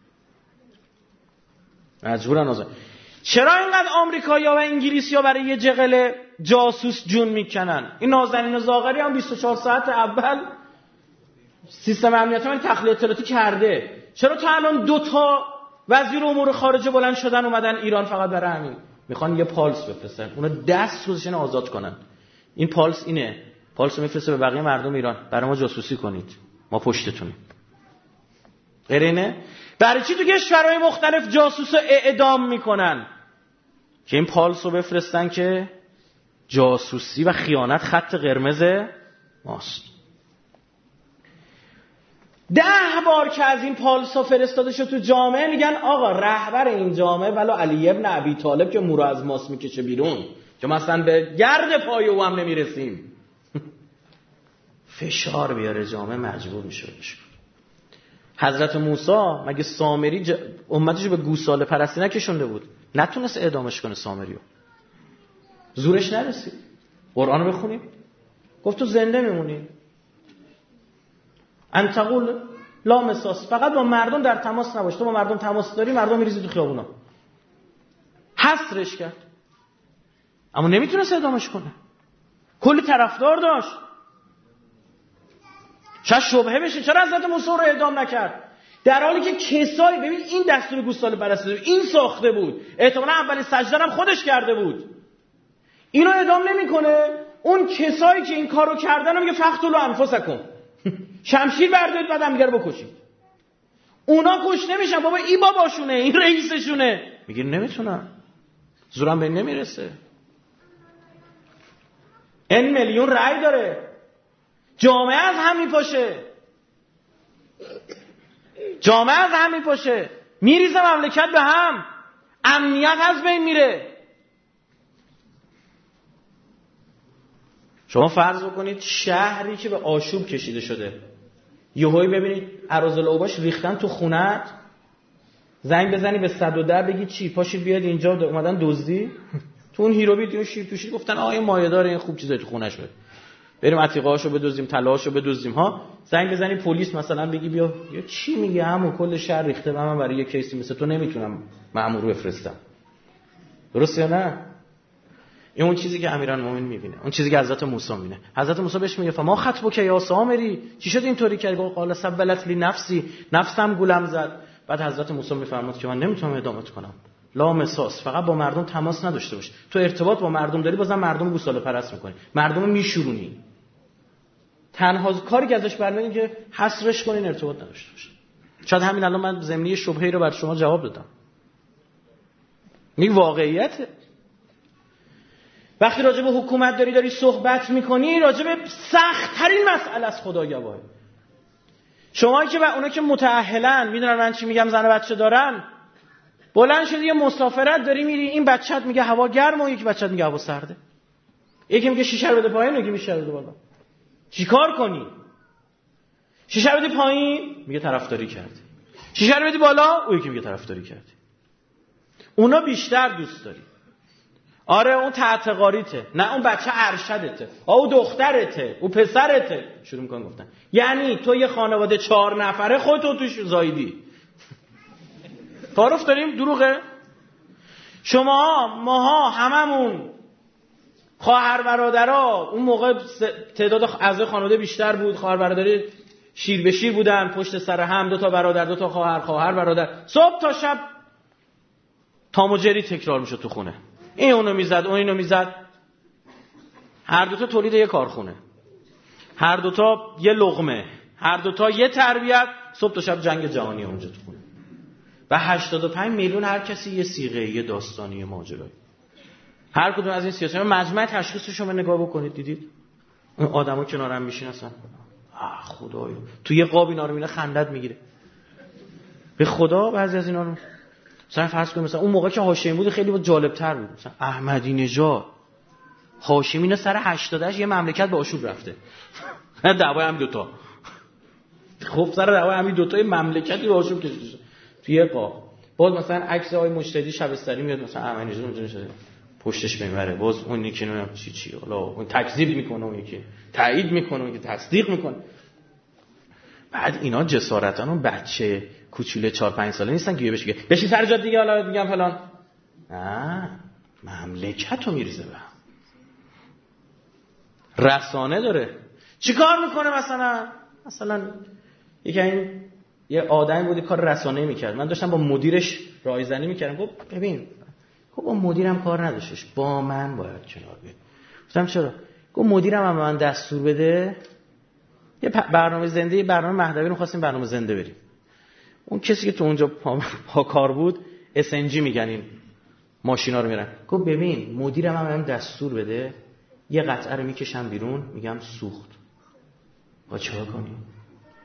مجبورن آزاد. چرا اینقدر آمریکایی‌ها و انگلیسی‌ها برای یه جغل جاسوس جون میکنن؟ این نازنین زاغری هم بیست و چهار ساعت اول سیستم امنیت من تخلیه اطلاعاتی کرده. چرا تا الان دو تا وزیر امور خارجه بلند شدن اومدن ایران فقط برای همین؟ میخوان یه پالس بفرستن، اونا دست گذاشتن آزاد کنن. این پالس اینه، پالس میفرسته به بقیه مردم ایران، برای ما جاسوسی کنید، ما پشتتونیم. غیر اینه؟ برای چی تو کشورهای مختلف جاسوسا اعدام میکنن؟ که این پالس رو بفرستن که جاسوسی و خیانت خط قرمز ماست. ده بار که از این پالسا فرستاده شد تو جامعه میگن آقا رهبر این جامعه ولو علی ابن ابی طالب که مو رو از ماس میکشه بیرون که مثلا به گرد پای او هم نمیرسیم. فشار بیاره جامعه مجبور میشه بشه. حضرت موسی مگه سامری ج... امتشو به گوساله پرستی نکشونده بود؟ نتونست اعدامش کنه سامریو، زورش نرسید. قرآن رو بخونیم گفت تو زنده میمونی. انتقول لا مساس، فقط با مردم در تماس نباش. تو با مردم تماس داری مردم میریزی تو خیابونا. حصرش کرد اما نمیتونست اعدامش کنه، کلی طرفدار داشت. شاید شبهه بشه چرا حضرت موسی رو اعدام نکرد، در حالی که کسایی، ببین این دستور گوساله پرستی این ساخته بود، احتمالاً اولین سجده هم خودش کرده بود، اینو اعدام نمیکنه. اون کسایی که این کارو کردن میگه فقتلوا انفسکم، شمشیر بردارید بعد هم دیگه رو بکشید. اونا کش نمیشن، بابا این باباشونه، این رئیسشونه. میگه نمیتونم، زورم به نمیرسه. این میلیون رأی داره، جامعه از هم میپاشه، جامعه از هم میپاشه، میریزه مملکت به هم، امنیت از بین میره. شما فرض بکنید شهری که به آشوب کشیده شده، یهویی ببینید اراذالاوباش ریختن تو خونت، زنگ بزنی به صد و ده بگی چی پاشید بیاد اینجا اومدن دزدی، تو اون هیروبیت اون شیر توشید گفتن آ این مایه‌دار این خوب چیزای تو خونش بود، بریم عتیقه‌هاشو بدزدیم طلاهاشو بدزدیم ها. زنگ بزنی پلیس مثلا بگی بیا، یا چی میگه همون کل شهر ریخته و من برای یه کیسی مثل تو نمیتونم مأمور رو بفرستم. درسته یا نه؟ این اون چیزی که امیرالمومنین میبینه، اون چیزی که حضرت موسی میبینه. حضرت موسی بهش میگه فما خطبک یا سامری، چی شد اینطوری کردی؟ قال سبلت لی نفسی، نفسم گولم زد. بعد حضرت موسی میفرماد که من نمیتونم ادامت کنم، لا مساس، فقط با مردم تماس نداشته باش. تو ارتباط با مردم داری بازم مردم گوساله پرست میکنی، مردم میشورونی. تنها کاری که ازش برمیاد اینه که حصرش کنین، ارتباط نداشته باش. شاید همین الان من ضمنی شبهه‌ای رو بر شما جواب دادم. این واقعیته. وقتی راجع به حکومت داری داری صحبت میکنی، راجع به سخت ترین مسئله از خدایگواهی. شما که و اونا که متأهلن میدونن من چی میگم، زن و بچه دارن، بلند شدی یه مسافرت داری میری، این بچت میگه هوا گرمه و یک بچت میگه هوا سرده، یکی میگه شیشه رو بده پایین، یکی میگه شیشه رو بده بالا. چیکار کنی؟ شیشه رو بدی پایین میگه طرفداری کردی، شیشه رو بدی بالا اون یکی میگه طرفداری کردی. اونا بیشتر دوست داری. آره اون تعتقاریته، نه اون بچه ارشدته، او دخترته، او پسرته. شروع میکنن گفتن یعنی تو یه خانواده چهار نفره خودتو توش زایدی. تعارف داریم؟ دروغه؟ شما ماها هممون خواهر برادرها، اون موقع تعداد اعضای خانواده بیشتر بود، خواهر برادری شیر به شیر بودن، پشت سر هم، دو تا برادر دو تا خواهر، خواهر برادر، صبح تا شب تام و جری تکرار میشد تو خونه. این اونو میزد، اون اینو میزد. هر دوتا تولید یه کارخونه، هر دوتا یه لقمه، هر دوتا یه تربیت. صبح تا شب جنگ جهانی اونجا تو خونه. و هشتاد و پنج میلیون هر کسی یه صیغه، یه داستانی، یه ماجرایی. هر کدوم از این سیاست‌ها مجمع تشخیصش رو نگاه بکنید، دیدید اون آدما کنار هم میشین اصلا آه خدایا تو یه قاب اینا رو میبینه خندت میگیره. به خدا بعضی از اینا رو مثلا فرض کنید مثلا اون موقع که هاشمی بود خیلی جالب‌تر بود. مثلا احمدی نژاد، هاشمی اینا سر هشتاد یه مملکت به آشوب رفته. دعوای همین دوتا. خب سر دعوای همین دوتا مملکتی به آشوب کشیده شد. تو یه قاب. باز مثلا عکس آقای مجتهدی شبستری میاد، مثلا احمدی نژاد اونجا نشسته پشتش میبره، باز اون یکی نمیدونم چی چی، حالا اون تکذیب میکنه، اون یکی تایید میکنه، اون یکی تصدیق میکنه. بعد اینا جسارتن اون بچه کوچوله چهار پنج ساله نیستن که بهش بگه بشین سر جات دیگه حالا میگم فلان. نه، مملکتو میریزه به هم. رسانه داره. چیکار میکنه؟ مثلا مثلا یکی این یه آدمی بود کار رسانه‌ای میکرد، من داشتم با مدیرش رایزنی میکردم، گفت ببین خب با مدیرم کار نداشتش، با من باید کنار بیاد. گفتم چرا؟ گفت مدیرم هم من دستور بده یه برنامه زنده، یه برنامه مهدوی رو خواستیم برنامه زنده بریم. اون کسی که تو اونجا پا, پا کار بود اس ان جی میگن این ماشینا رو میرن. گفت ببین مدیرم هم من دستور بده یه قطعه رو میکشم بیرون، میگم سوخت. با چیکار کنی؟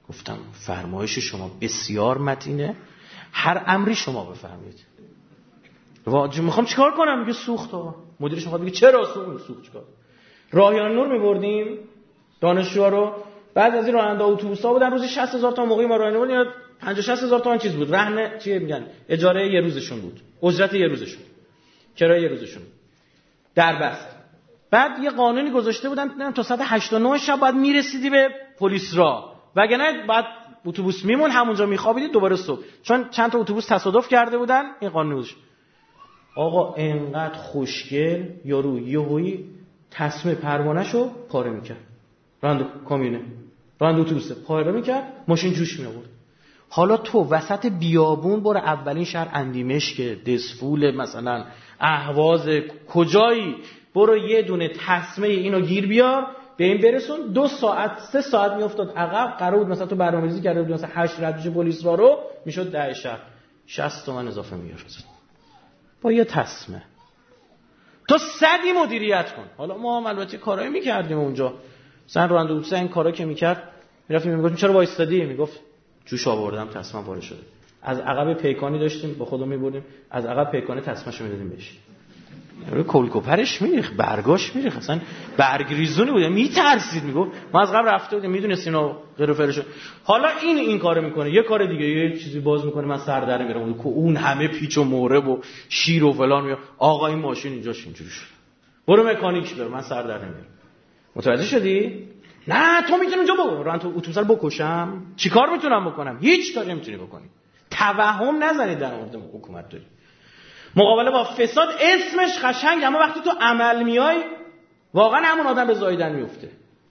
گفتم فرمایش شما بسیار متینه، هر امری شما بفرمایید. واجب میخوام چیکار کنم؟ میگه سوخت. آقا مدیرش میخواد بگه چرا سوخت؟ سوخت چیکار؟ راهیان نور میبردیم دانشجوها رو، بعد از این راننده اتوبوسا بودن روزی شصت هزار تومان، موقعی ما راهیان نور یا پنجاه شصت هزار تومان چیز بود، رهن چی میگن، اجاره یه روزشون بود، اجرت یه روزشون، کرایه یه روزشون در بست. بعد یه قانونی گذاشته بودن تا ساعت هشت و نه شب باید میرسیدی به پلیس راه، وگرنه بعد اتوبوس میمون همونجا میخوابیدی دوباره صبح، چون چند تا اتوبوس تصادف کرده بودن این قانونش. آقا انقدر خوشگل یارو یهویی تصمیم پروانه‌شو پاره میکرد، راند کامیونه راند اتوبوسه پاره میکرد، ماشین جوش می آورد. حالا تو وسط بیابون برو اولین شهر اندیمشک، دسفول، مثلا اهواز، کجایی برو یه دونه تسمه اینو گیر بیار به این برسون، دو ساعت سه ساعت میافتاد عقب. قرار بود مثلا تو برنامه‌ریزی کرده بود مثلا هشت رد بشه پلیس راه رو، میشد ده شهر، شصت تومن اضافه میارد با یه تسمه. تو صدی مدیریت کن. حالا ما هم البته کارایی میکردیم اونجا، مثلا راننده اتوبوس این کارا که میکرد میرفتیم میگفتیم چرا وایستادی؟ میگفت جوش آوردم تسمه پاره شده. از عقب پیکانی داشتیم با خودمون میبردیم، از عقب پیکانی تسمه‌شو میدادیم بهش، روی کلکوپرش میریخ، برگاش میریخ، اصلا برگ ریزونی بود، میترسید. میگفت ما از قبل رفته بودیم میدونستیم اینو قرفرشو. حالا این این کارو میکنه، یه کار دیگه یه چیزی باز میکنه، من سر در میرم که اون همه پیچ و مورب و شیر و فلان میاد. آقا این ماشین اینجاش اینجوری شد، برو مکانیک بیار، من سر در نمیارم. متوجه شدی؟ نه تو میتونی اونجا برو، ران تو اتوبوس رو بکشم، چیکار میتونم بکنم؟ هیچ کاری نمیتونی بکنی. توهم نزنید در مورد حکومت داری. مقابله با فساد اسمش قشنگ، اما وقتی تو عمل میای واقعا همون آدم به زاییدن میفته.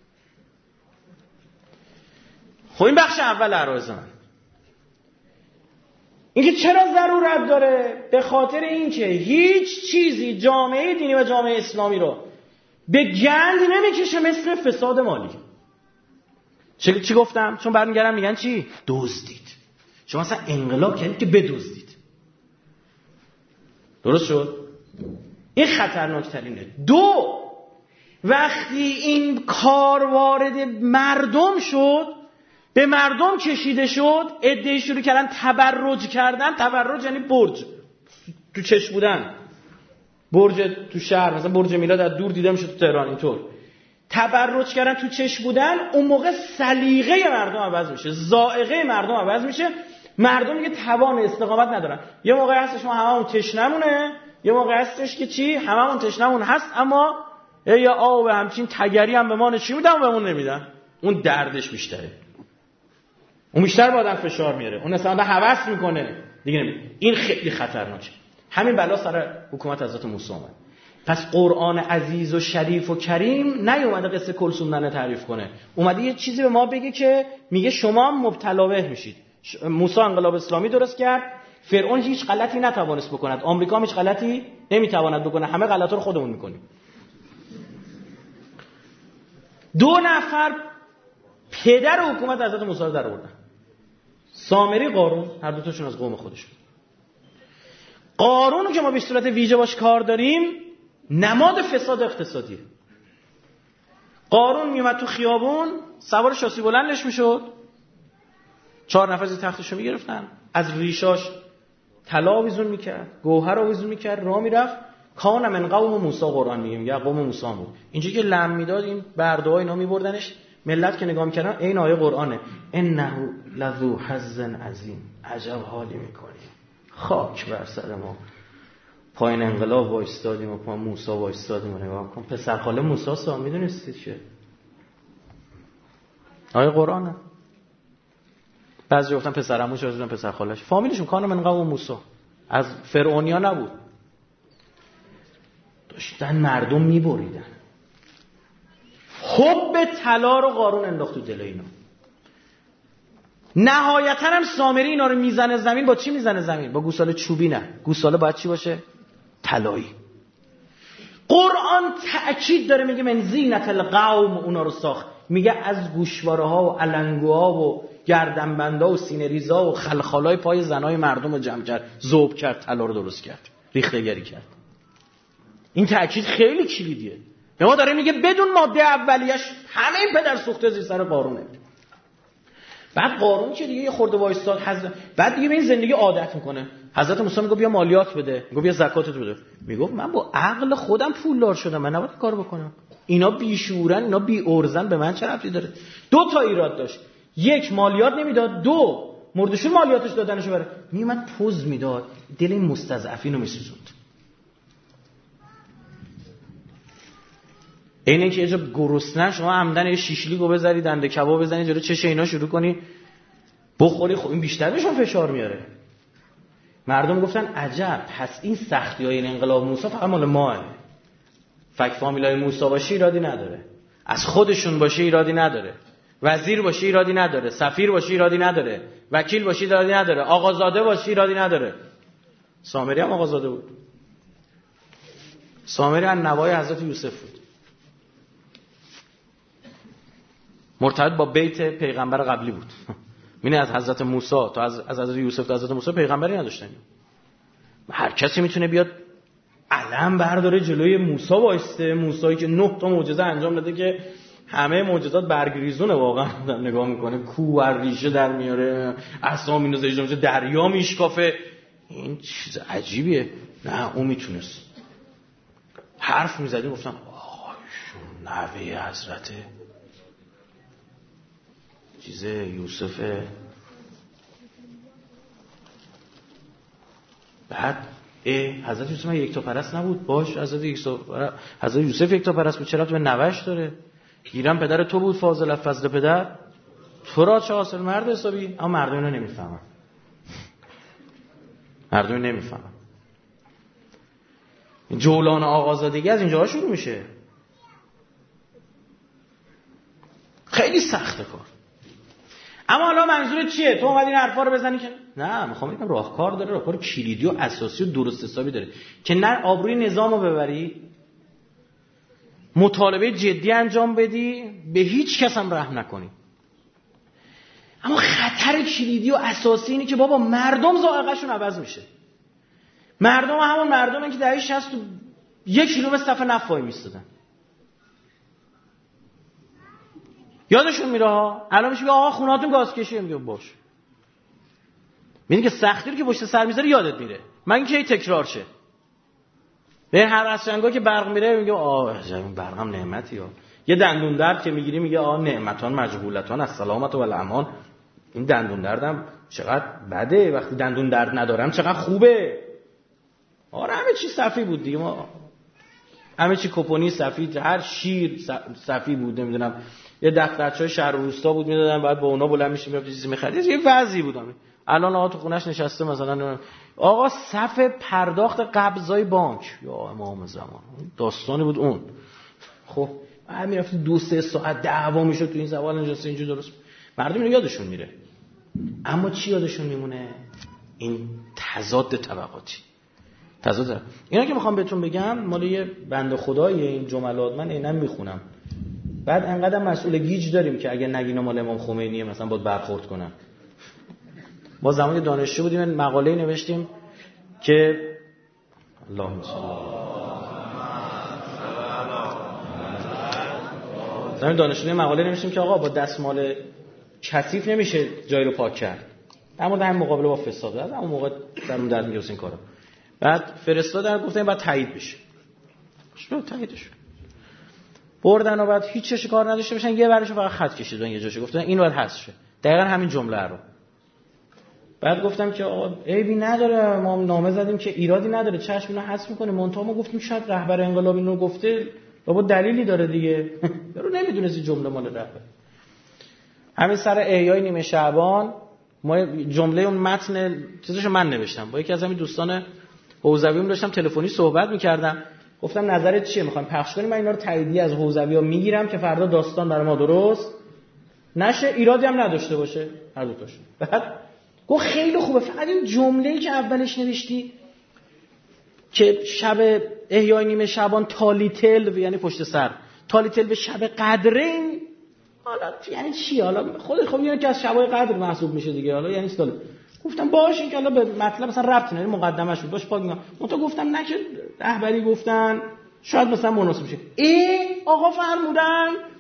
خب این بخش اول عرایض من. اینکه چرا ضرورت داره؟ به خاطر اینکه هیچ چیزی جامعه دینی و جامعه اسلامی رو به گند نمیکشه مثل فساد مالی. چی, چی گفتم؟ چون برمیگردن میگن چی؟ دزدید. شما اصلا انقلاب کردید که بدزدید. درست شد؟ این خطرناکترینه. دو، وقتی این کار وارد مردم شد، به مردم کشیده شد، عده‌ای شروع کردن تبرج کردن. تبرج یعنی برج تو چش بودن، برج تو شهر، مثلا برج میلاد از دور دیده میشه تو تهران، اینطور تبرج کردن تو چش بودن. اون موقع سلیقه مردم عوض میشه، ذائقه مردم عوض میشه، مردم دیگه توان استقامت ندارن. یه موقع هستش ما هممون تشنمونه، یه موقع هستش که چی هممون تشنمون هست، اما یا آب همچین تگری هم به ما نشون میدن و بهمون نمیدن. اون دردش بیشتره، اون بیشتر با آدم فشار میاره، اون اصلا آدم هوس میکنه دیگه نمیده. این خیلی خطرناکه. همین بلا سر حکومت حضرت موسی اومد. پس قرآن عزیز و شریف و کریم نیومده قصه کلثوم ننه تعریف کنه، اومده یه چیزی به ما بگه که میگه شما مبتلا به میشید. موسی انقلاب اسلامی درست کرد، فرعون هیچ غلطی نتوانست بکند، آمریکا هیچ غلطی نمیتواند بکنه، همه غلطا رو خودمون میکنیم. دو نفر پدر حکومت حضرت موسی رو در آوردن، سامری، قارون، هر دو تاشون از قوم خودشون. قارون که ما به صورت ویژه باش کار داریم نماد فساد اقتصادیه. قارون میومد تو خیابون سوار شاسی بلندش میشد، چهار نفر زیر تختشو میگرفتن، از ریشاش طلا آویزون میکرد، گوهر آویزون میکرد، راه میرفت. کان من قوم موسی، قرآن میگه میگه قوم موسی بود. اینجوری که لم میداد این برده اینا میبردنش، ملت که نگاه میکردن این آیه قرآنه، انه لذو حظ عظیم، عجب حالی میکنی، خاک بر سر ما، پایین انقلاب وایستادیم و پا موسی وایستادیم و نگاه کن. پسر خاله موسی سا میدونستید که آیه قرآنه. بعضی گفتن پسر عموش، بعضی گفتن پسر خالش، فامیلشون کان من قوم موسی، از فرعونیا نبود. داشتن مردم میبریدن. حب طلا رو قارون انداخت تو دل اینا. نهایتا هم سامری اینا رو میزنه زمین. با چی میزنه زمین؟ با گوساله چوبی نه، گوساله باید چی باشه؟ طلایی. قرآن تأکید داره میگه من زینت القوم، اونا رو ساخت. میگه از گوشواره ها و علنگوها و گردنبندا و سینه ریزا و خلخالای پای زنای مردم رو جمع کرد، ذوب کرد، طلا رو درست کرد، ریخته‌گری کرد. این تأکید خیلی کلیدیه. به ما داره میگه بدون ماده اولیش همه پدر سوخته زیر سر قارونه. بعد قارون که دیگه یه خورده وایستاد حضرت، بعد دیگه به این زندگی عادت میکنه. حضرت موسی میگه بیا مالیات بده، میگه بیا زکاتت بده. میگه من با عقل خودم پولدار شدم، من نباید کار بکنم. اینا بیشورن، اینا بی ارزن، به من چه ربطی داره؟ دو تا ایراد داشت. یک، مالیات نمیداد. دو، مردشور مالیاتش دادنشو بره. میومد پوز میداد، دل این مستضعفین رو میسوزوند. اینه که یه جا گرسنه شما عمدن یه شیشلیگو بذاری، دنده کباب بزنی جلو چش اینا شروع کنی بخوری، خب این بیشتر بهشون فشار میاره. مردم گفتن عجب، پس این سختی‌های این انقلاب موسی فقط مال ماه. فک فامیلای موسی باشه ایرادی نداره، از خودشون باشه ایرادی نداره، وزیر باشه ایرادی نداره، سفیر باشه ایرادی نداره، وکیل باشه ایرادی نداره، آقازاده باشه ایرادی نداره. سامری هم آقازاده بود. سامری از نوای حضرت یوسف بود، مرتبط با بیت پیغمبر قبلی بود. یعنی از حضرت موسی تا از از حضرت یوسف تا حضرت موسی پیغمبری نداشتن. هر کسی میتونه بیاد علم برداره جلوی موسی وایسته، موسی که نه تا معجزه انجام داده که همه معجزات برگریزونه. واقعا آدم نگاه میکنه کوه از ریشه در میاره، اسام اینو زیجا میشه، دریا میشکافه. این چیز عجیبیه. نه اون میتونست. حرف میزدیم گفتن آه نوی حضرت چیزه یوسفه. بعد حضرت یوسف یک تا پرست نبود، باش حضرت یوسف حضرت یوسف یک تا پرست بود، چرا تو به نوش داره؟ گیرم پدر تو بود فاضل فضل پدر، تو را چه حاصل مرد حسابی. اما مردم اینو نمیفهمن، مردم نمیفهمن. جولان آقازادگی از اینجاها شروع میشه. خیلی سخته کار. اما حالا منظور چیه؟ تو اومدی این حرفا رو بزنی که نه، میخوام بگم راهکار داره، راهکار کلیدی و اساسی و درست حسابی داره که نه آبروی نظامو ببری، مطالبه جدی انجام بدی، به هیچ کس هم رحم نکنی. اما خطر کلیدی و اساسی اینه که بابا مردم ذائقه‌شون عوض میشه. مردم همون مردمن که دهه شصت یک کیلومتر صف نفت وای میستادن. یادشون میره ها. الان میشه آقا خونه‌هاتون گاز کشیه، میگه باش. میگه که سختی رو که پشت سر میذاره یادت میره. مگه کی تکرار شه. به هر قشنگا که برق میره میگه آه این برقم نعمتی ها. یه دندون درد که میگیری میگه آه نعمتان مجبولتان السلامت و الامان. این دندون دردم چقدر بده، وقتی دندون درد ندارم چقدر خوبه. آره همه چی صفی بود دیگه، ما همه چی کپونی صفی، هر شیر صفی بود. نمیدونم یه دفترچه شهر روستا بود میدادن، بعد با اونا بلند میشیم میرفت چیزی می‌خرید. یه وضعی بود. الان آقا تو خونش نشسته مثلا آقا صف پرداخت قبضای بانک، یا امام زمان داستانی بود اون. خب بعد میرفت دو سه ساعت دعوا میشد تو این زوال نشسته اینجوری. درست مردم اینو یادشون میره. اما چی یادشون میمونه؟ این تضاد طبقاتی. تضاد اینا که میخوام بهتون بگم مال یه بنده خدای این جملات من عیناً میخونم. بعد انقدر مسئول گیج داریم که اگه نگینا مال امام خمینیه مثلا باید برخورد کنن. ما زمان دانشجو بودیم این مقاله نوشتیم که اللهم صل زمان دانشجو مقاله نوشتیم که آقا با دستمال کثیف نمیشه جای رو پاک کرد. در مورد همین مقابله با فساد از اون موقع در اون درد میگوس این کارو. بعد فرستادن گفتن بعد تایید بشه. شو تاییدش بردن و بعد هیچ چیزی کار نداشته باشن، یه ورشو فقط خط کشیدن یه جاشو گفتن این باید حذف شه. دقیقاً همین جمله رو. بعد گفتم که آقا عیبی نداره، ما نامه زدیم که ایرادی نداره، چشم اینو حذف میکنه. منتها ما گفتیم شاید رهبر انقلاب اینو گفته، بابا دلیلی داره دیگه. یارو نمیدونستی جمله مال رهبر. همین سر احیای نیمه شعبان ما جمله اون متن چیزشو من نوشتم، با یکی از همین دوستان حوزویم داشتم تلفنی صحبت میکردم. گفتم نظرت چیه، میخوایم پخش کنیم؟ من اینا رو تاییدی از حوزوی‌ها میگیرم که فردا داستان برای ما درست نشه، ایرادی هم نداشته باشه هر دو تاشون. بعد گفت خیلی خوبه، فقط این جمله‌ای که اولش نوشتی که شب احیای نیمه شعبان تالیتل یعنی پشت سر، تالیتل به شب قدره، حالا یعنی چی؟ حالا خودت خب یعنی که از شبای قدر محسوب میشه دیگه، حالا یعنی چی؟ گفتم باشه این که حالا به مطلب مثلا ربط نداره، مقدمه‌اش بود باش پاک میگم. من تو گفتم نه که رهبری گفتن شاید مثلا مناسب شه. ای آقا فرمودن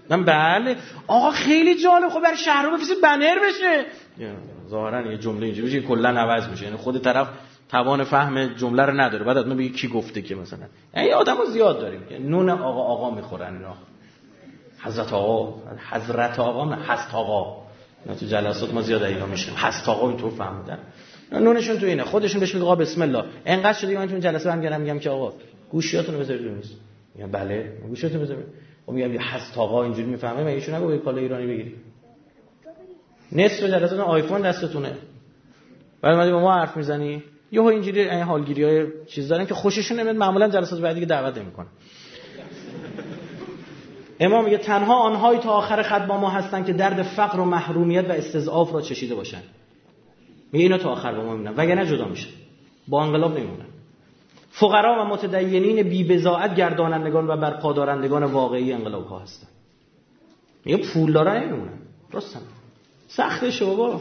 من بله آقا خیلی جالب، خب برای شهر رو بفرستید بنر بشه. ظاهرا یه جمله اینجوری میشه کلا عوض میشه، یعنی خود طرف توان فهم جمله رو نداره، بعد اون بگه کی گفته که مثلا یعنی آدمو زیاد داریم که نون آقا آقا میخورن اینا. حضرت آقا، حضرت آقا نه هست آقا، نه تو جلسات ما زیاد اینا میشیم هست آقا اینطور فهمیدن. نونشون تو اینه، خودشون بهش میگه آقا بسم الله. انقدر شده من تو جلسه هم گرم میگم که آقا گوشیاتونو بذارید رو میز. میگم بله گوشیاتونو بذارید. و میگم هست آقا اینجوری میفهمه، مگه ایشون نگو کالا ایرانی بگیری. نصف جلسات آیفون دستتونه، بعد اومدی با ما حرف میزنی یهو اینجوری این حالگیریای چیز دارن که خوششون نمیاد، معمولا جلسات بعدی که دعوت نمیکنن. امام میگه تنها آنهایی تا آخر خط با ما هستن که درد فقر و محرومیت و استضعاف را چشیده باشن. میگه اینا تا آخر با ما میمونن وگرنه جدا میشن، با انقلاب نمیمونن. فقرا و متدینین بی بضاعت گردانندگان و برپادارندگان واقعی انقلاب ها هستن. میگه پولدارا نمیمونن. درسته سخته شو بابا.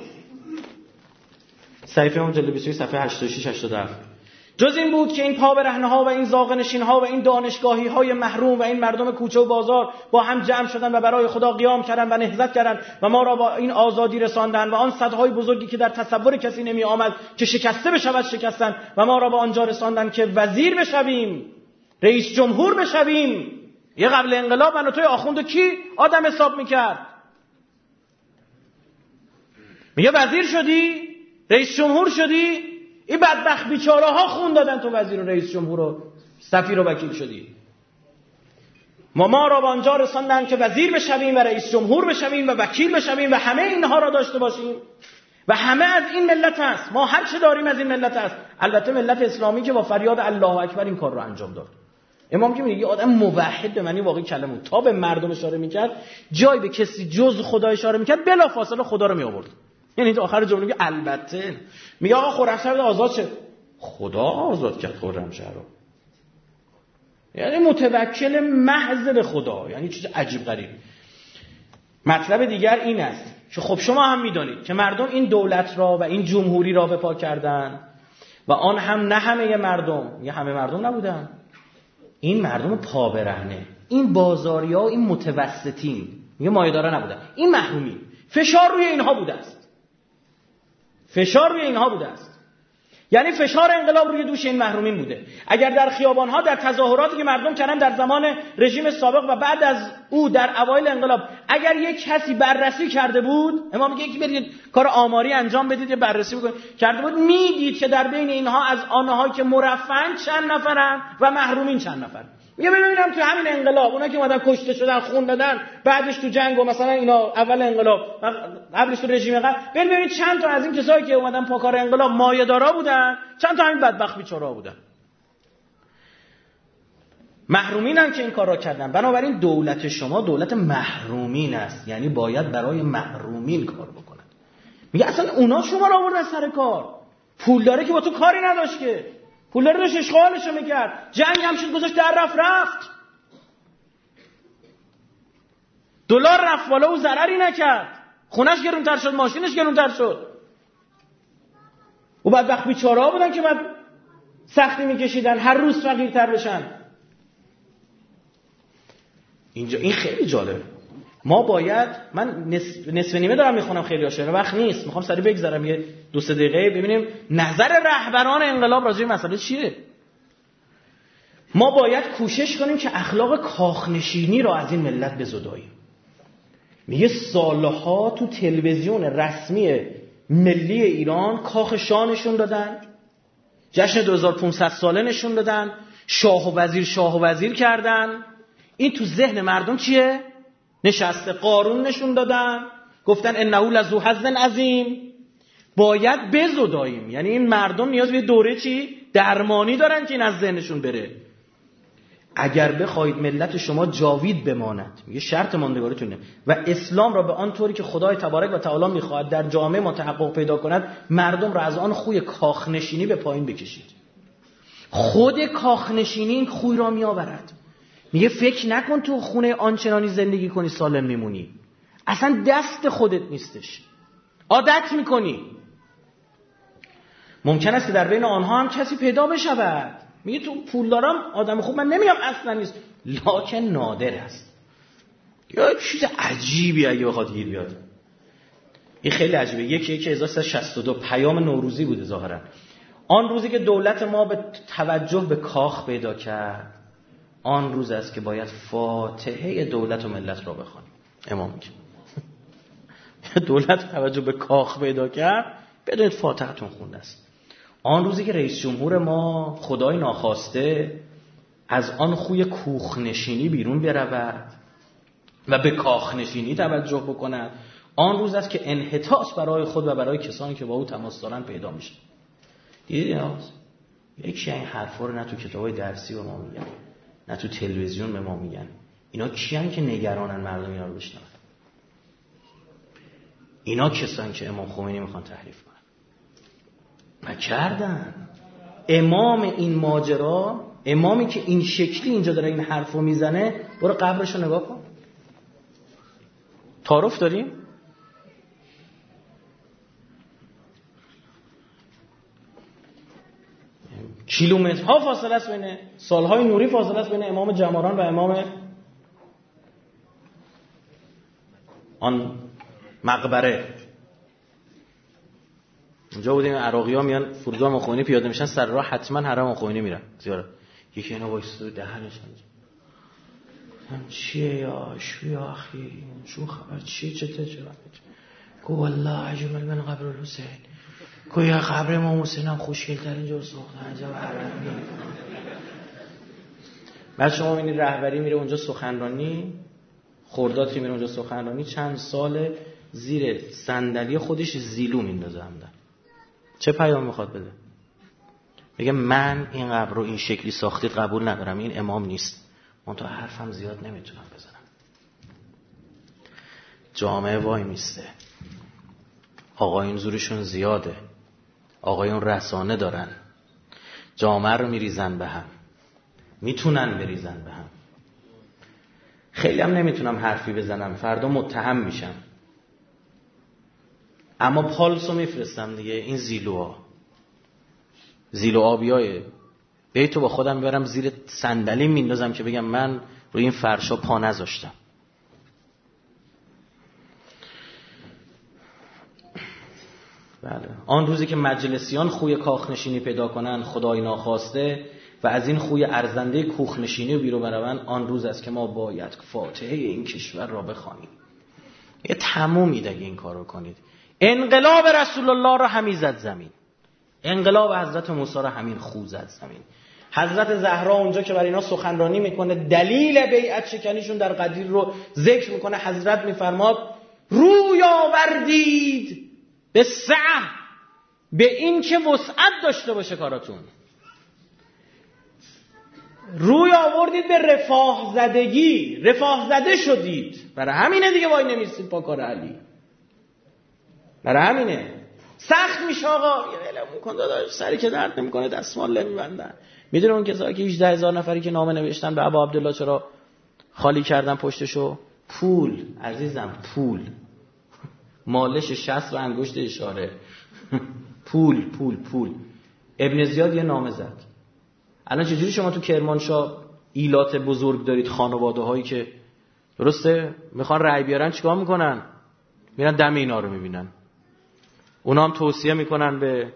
صحیفه اون جلد بیست و یک صفحه هشتاد و شش هشتاد و هفت. جز این بود که این پا برهنه ها و این زاغ نشین ها و این دانشگاهی های محروم و این مردم کوچه و بازار با هم جمع شدن و برای خدا قیام کردن و نهضت کردن و ما را با این آزادی رساندن و آن صدهای بزرگی که در تصور کسی نمی آمد که شکسته بشود شکستن و ما را با آنجا رساندن که وزیر بشویم، رئیس جمهور بشویم. یه قبل انقلاب من و توی آخوندو کی آدم حساب میکرد؟ میگه وزیر شدی، رئیس جمهور شدی، این بدبخت بیچاره ها خون دادن تو وزیر و رئیس جمهور و سفیر و وکیل شدی. ما ما را به آنجا رساندن که وزیر بشویم و رئیس جمهور بشویم و وکیل بشویم و همه اینها را داشته باشیم و همه از این ملت است. ما هر چه داریم از این ملت است. البته ملت اسلامی که با فریاد الله اکبر این کار رو انجام داد. امام که میگه آدم موحد به معنی واقعی کلمه تا به مردم اشاره میکرد، جای به کسی جز خدا اشاره میکرد بلافاصله خدا رو می آورد. یعنی تو آخر جمله میگه البته میگه آقا خرمشهر آزاد شد، خدا آزاد کرد خرمشهر رو. یعنی متوکل محض به خدا، یعنی چیز عجیب غریب. مطلب دیگر این است که خب شما هم میدانید که مردم این دولت را و این جمهوری را به پا کردن و آن هم نه همه مردم، یه همه مردم نبودن، این مردم پا برهنه، این بازاریا و این متوسطین، میگه مایه‌دارا نبودن، این محرومی، فشار روی اینها بوده است. فشار روی اینها بوده است. یعنی فشار انقلاب روی دوش این محرومین بوده. اگر در خیابان‌ها در تظاهراتی که مردم کردن در زمان رژیم سابق و بعد از او در اوایل انقلاب، اگر یک کسی بررسی کرده بود، امام میگه یکی برید کار آماری انجام بدید یا بررسی بکنید، کرده بود، میدید که در بین اینها از آنها که مرفعن چند نفرن و محرومین چند نفر. میگه ببینم تو همین انقلاب اونا که اومدن کشته شدن، خون دادن، بعدش تو جنگ و مثلا اینا اول انقلاب قبلش تو رژیم قبل، ببینید چند تا از این کسایی که اومدن پاکار انقلاب مایه‌دارا بودن، چند تا همین بدبخت بیچاره‌ها بودن. محرومینن که این کار را کردن. بنابراین دولت شما دولت محرومین است، یعنی باید برای محرومین کار بکنن. میگه اصلا اونا شما را آوردن سر کار. پول داره که با تو کاری نداشت که. پول داره داشت اشغالشو میکرد. جنگ هم شد گذاشت در رفت رفت. دلار رفت بالا و ضرری نکرد. خونش گرونتر شد، ماشینش گرونتر شد. و بدبخت بیچاره‌ها بودن که بعد سختی میکشیدن، هر روز فقیرتر بشن. اینجا این خیلی جالبه. ما باید، من نصف, نصف نیمه دارم میخونم، خیلی عاشقه وقت نیست، میخوام سریع بگذرم یه دو سه دقیقه ببینیم نظر رهبران انقلاب راجع به مسئله چیه. ما باید کوشش کنیم که اخلاق کاخنشینی را از این ملت بزداییم. میگه سالها تو تلویزیون رسمی ملی ایران کاخ شاه نشون دادن، جشن دو هزار و پانصد ساله نشون دادن، شاه و وزیر شاه و وزیر کردن. این تو ذهن مردم چیه؟ نشسته. قارون نشون دادن، گفتن انه لذو حظ عظیم. باید بزداییم. یعنی این مردم نیاز به دوره چی؟ درمانی دارن که این از ذهنشون بره. اگر بخواید ملت شما جاوید بماند، میگه شرط ماندگاریتونه، و اسلام را به آن طوری که خدای تبارک و تعالی میخواهد در جامعه ما تحقق پیدا کند، مردم را از آن خوی کاخنشینی به پایین بکشید. خود کاخنشینی این خوی را میآورد. میگه فکر نکن تو خونه آنچنانی زندگی کنی سالم میمونی. اصلا دست خودت نیستش، عادت میکنی. ممکن است که در بین آنها هم کسی پیدا بشود. میگه تو پولدارم آدم خوب من نمیام اصلا نیست، لکن نادر است. یا چیز عجیبی اگه بخواد گیر بیاد. این خیلی عجیبه. یکی یکی هزار و سیصد و شصت و دو پیام نوروزی بوده ظاهرا. آن روزی که دولت ما به توجه به کاخ پیدا کرد، آن روز است که باید فاتحه دولت و ملت را بخوانیم. امام میگه دولت توجه به کاخ پیدا کرد، بدونید فاتحتون خونده است. آن روزی که رئیس جمهور ما خدای ناخواسته از آن خوی کوخنشینی بیرون برود و به کاخنشینی توجه بکند، آن روز است که انحطاط برای خود و برای کسانی که با او تماس دارن پیدا میشه. دیدید نیاز؟ یکی این حرفا رو نه تو کتابای درسی به ما میگن، نه تو تلویزیون به ما میگن. اینا کیان که نگرانن مردم اینا رو بشنون؟ اینا کسانی که امام خمینی میخوان تحریف کنن و کردن. امام این ماجرا، امامی که این شکلی اینجا داره این حرفو میزنه، برو قبرشو نگاه کن. تعارف داریم؟ کیلومترها فاصله است بین، سالهای نوری فاصله است بین امام جماران و امام آن مقبره. اونجا بودیم عراقی ها میان فرودگاه امام خمینی پیاده میشن، سر راه حتما حرم امام خمینی میرن زیارت. یکی اینا وایساده دهنش هم چیه یا شو یا اخی شو خبر چیه چته چه گو والله اجمل من قبر الحسین. گو یا قبر امام حسین هم خوشگل تر اینجا ساختن عجب حرمی. بعد شما ببینید رهبری میره اونجا سخنرانی، خردادی میره اونجا سخنرانی، چند سال زیر صندلی خودش زیلو میندازه همدن. چه پیام میخواد بده؟ میگه من این قبر رو این شکلی ساختید قبول ندارم، این امام نیست. من تو حرفم زیاد نمیتونم بزنم. جامعه وای میسته، آقایون زورشون زیاده، آقایون رسانه دارن، جامعه رو میریزن به هم، میتونن بریزن به هم. خیلی هم نمیتونم حرفی بزنم، فردا متهم میشم، اما پالسو میفرستم دیگه. این زیلوها، زیلو آبیای بیتو با خودم میبرم زیر صندلی میندازم که بگم من روی این فرشا پا نذاشتم. بله. آن روزی که مجلسیان خوی کاخنشینی پیدا کنن، خدای ناخواسته، و از این خوی ارزنده کوخنشینی بیرون بروند، آن روز است که ما باید فاتحه این کشور را بخوانیم. یه تمومید اگه این کار رو کنید. انقلاب رسول الله را همین زد زمین، انقلاب حضرت موسی را همین خو زد زمین. حضرت زهرا اونجا که برای اینا سخنرانی میکنه، دلیل بیعت شکنیشون در قدیر رو ذکر میکنه، حضرت میفرماد روی آوردید به سعه، به این که وسعت داشته باشه کاراتون. روی آوردید به رفاه زدگی، رفاه زده شدید. برای همینه دیگه وای نمیستید پا کار علی. برای همینه سخت میشه آقا. یه علم کن داداش، سری که درد نمیکنه دستمال نمیبندن. میدونه اون کسایی که هجده هزار نفری که نامه نوشتن به ابا عبدالله چرا خالی کردن پشتشو؟ پول عزیزم، پول. مالش شست و انگشت اشاره. پول پول پول. ابن زیاد یه نامه زد. الان چجوری شما تو کرمانشاه ایلات بزرگ دارید، خانواده هایی که درسته میخوان رأی بیارن، چیکار میکنن؟ میرن دم اینا رو میبینن. اونا هم توصیه میکنن به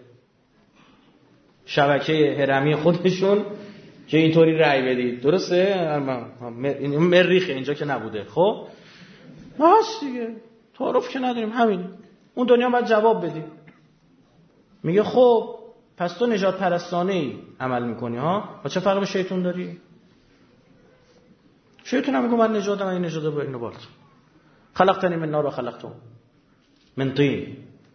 شبکه هرمی خودشون که اینطوری رأی بدید، درسته؟ این مریخه اینجا که نبوده. خب بس دیگه تعارف که نداریم، همین. اون دنیا باید جواب بدی. میگه خب پس تو نجات پرستانه ای عمل میکنی ها، و چه فرق به شیطون داری؟ شیطون هم میگه من نجاتم، این نجات با اینو بالت. خلقتنی من نار و خلقتم من طین.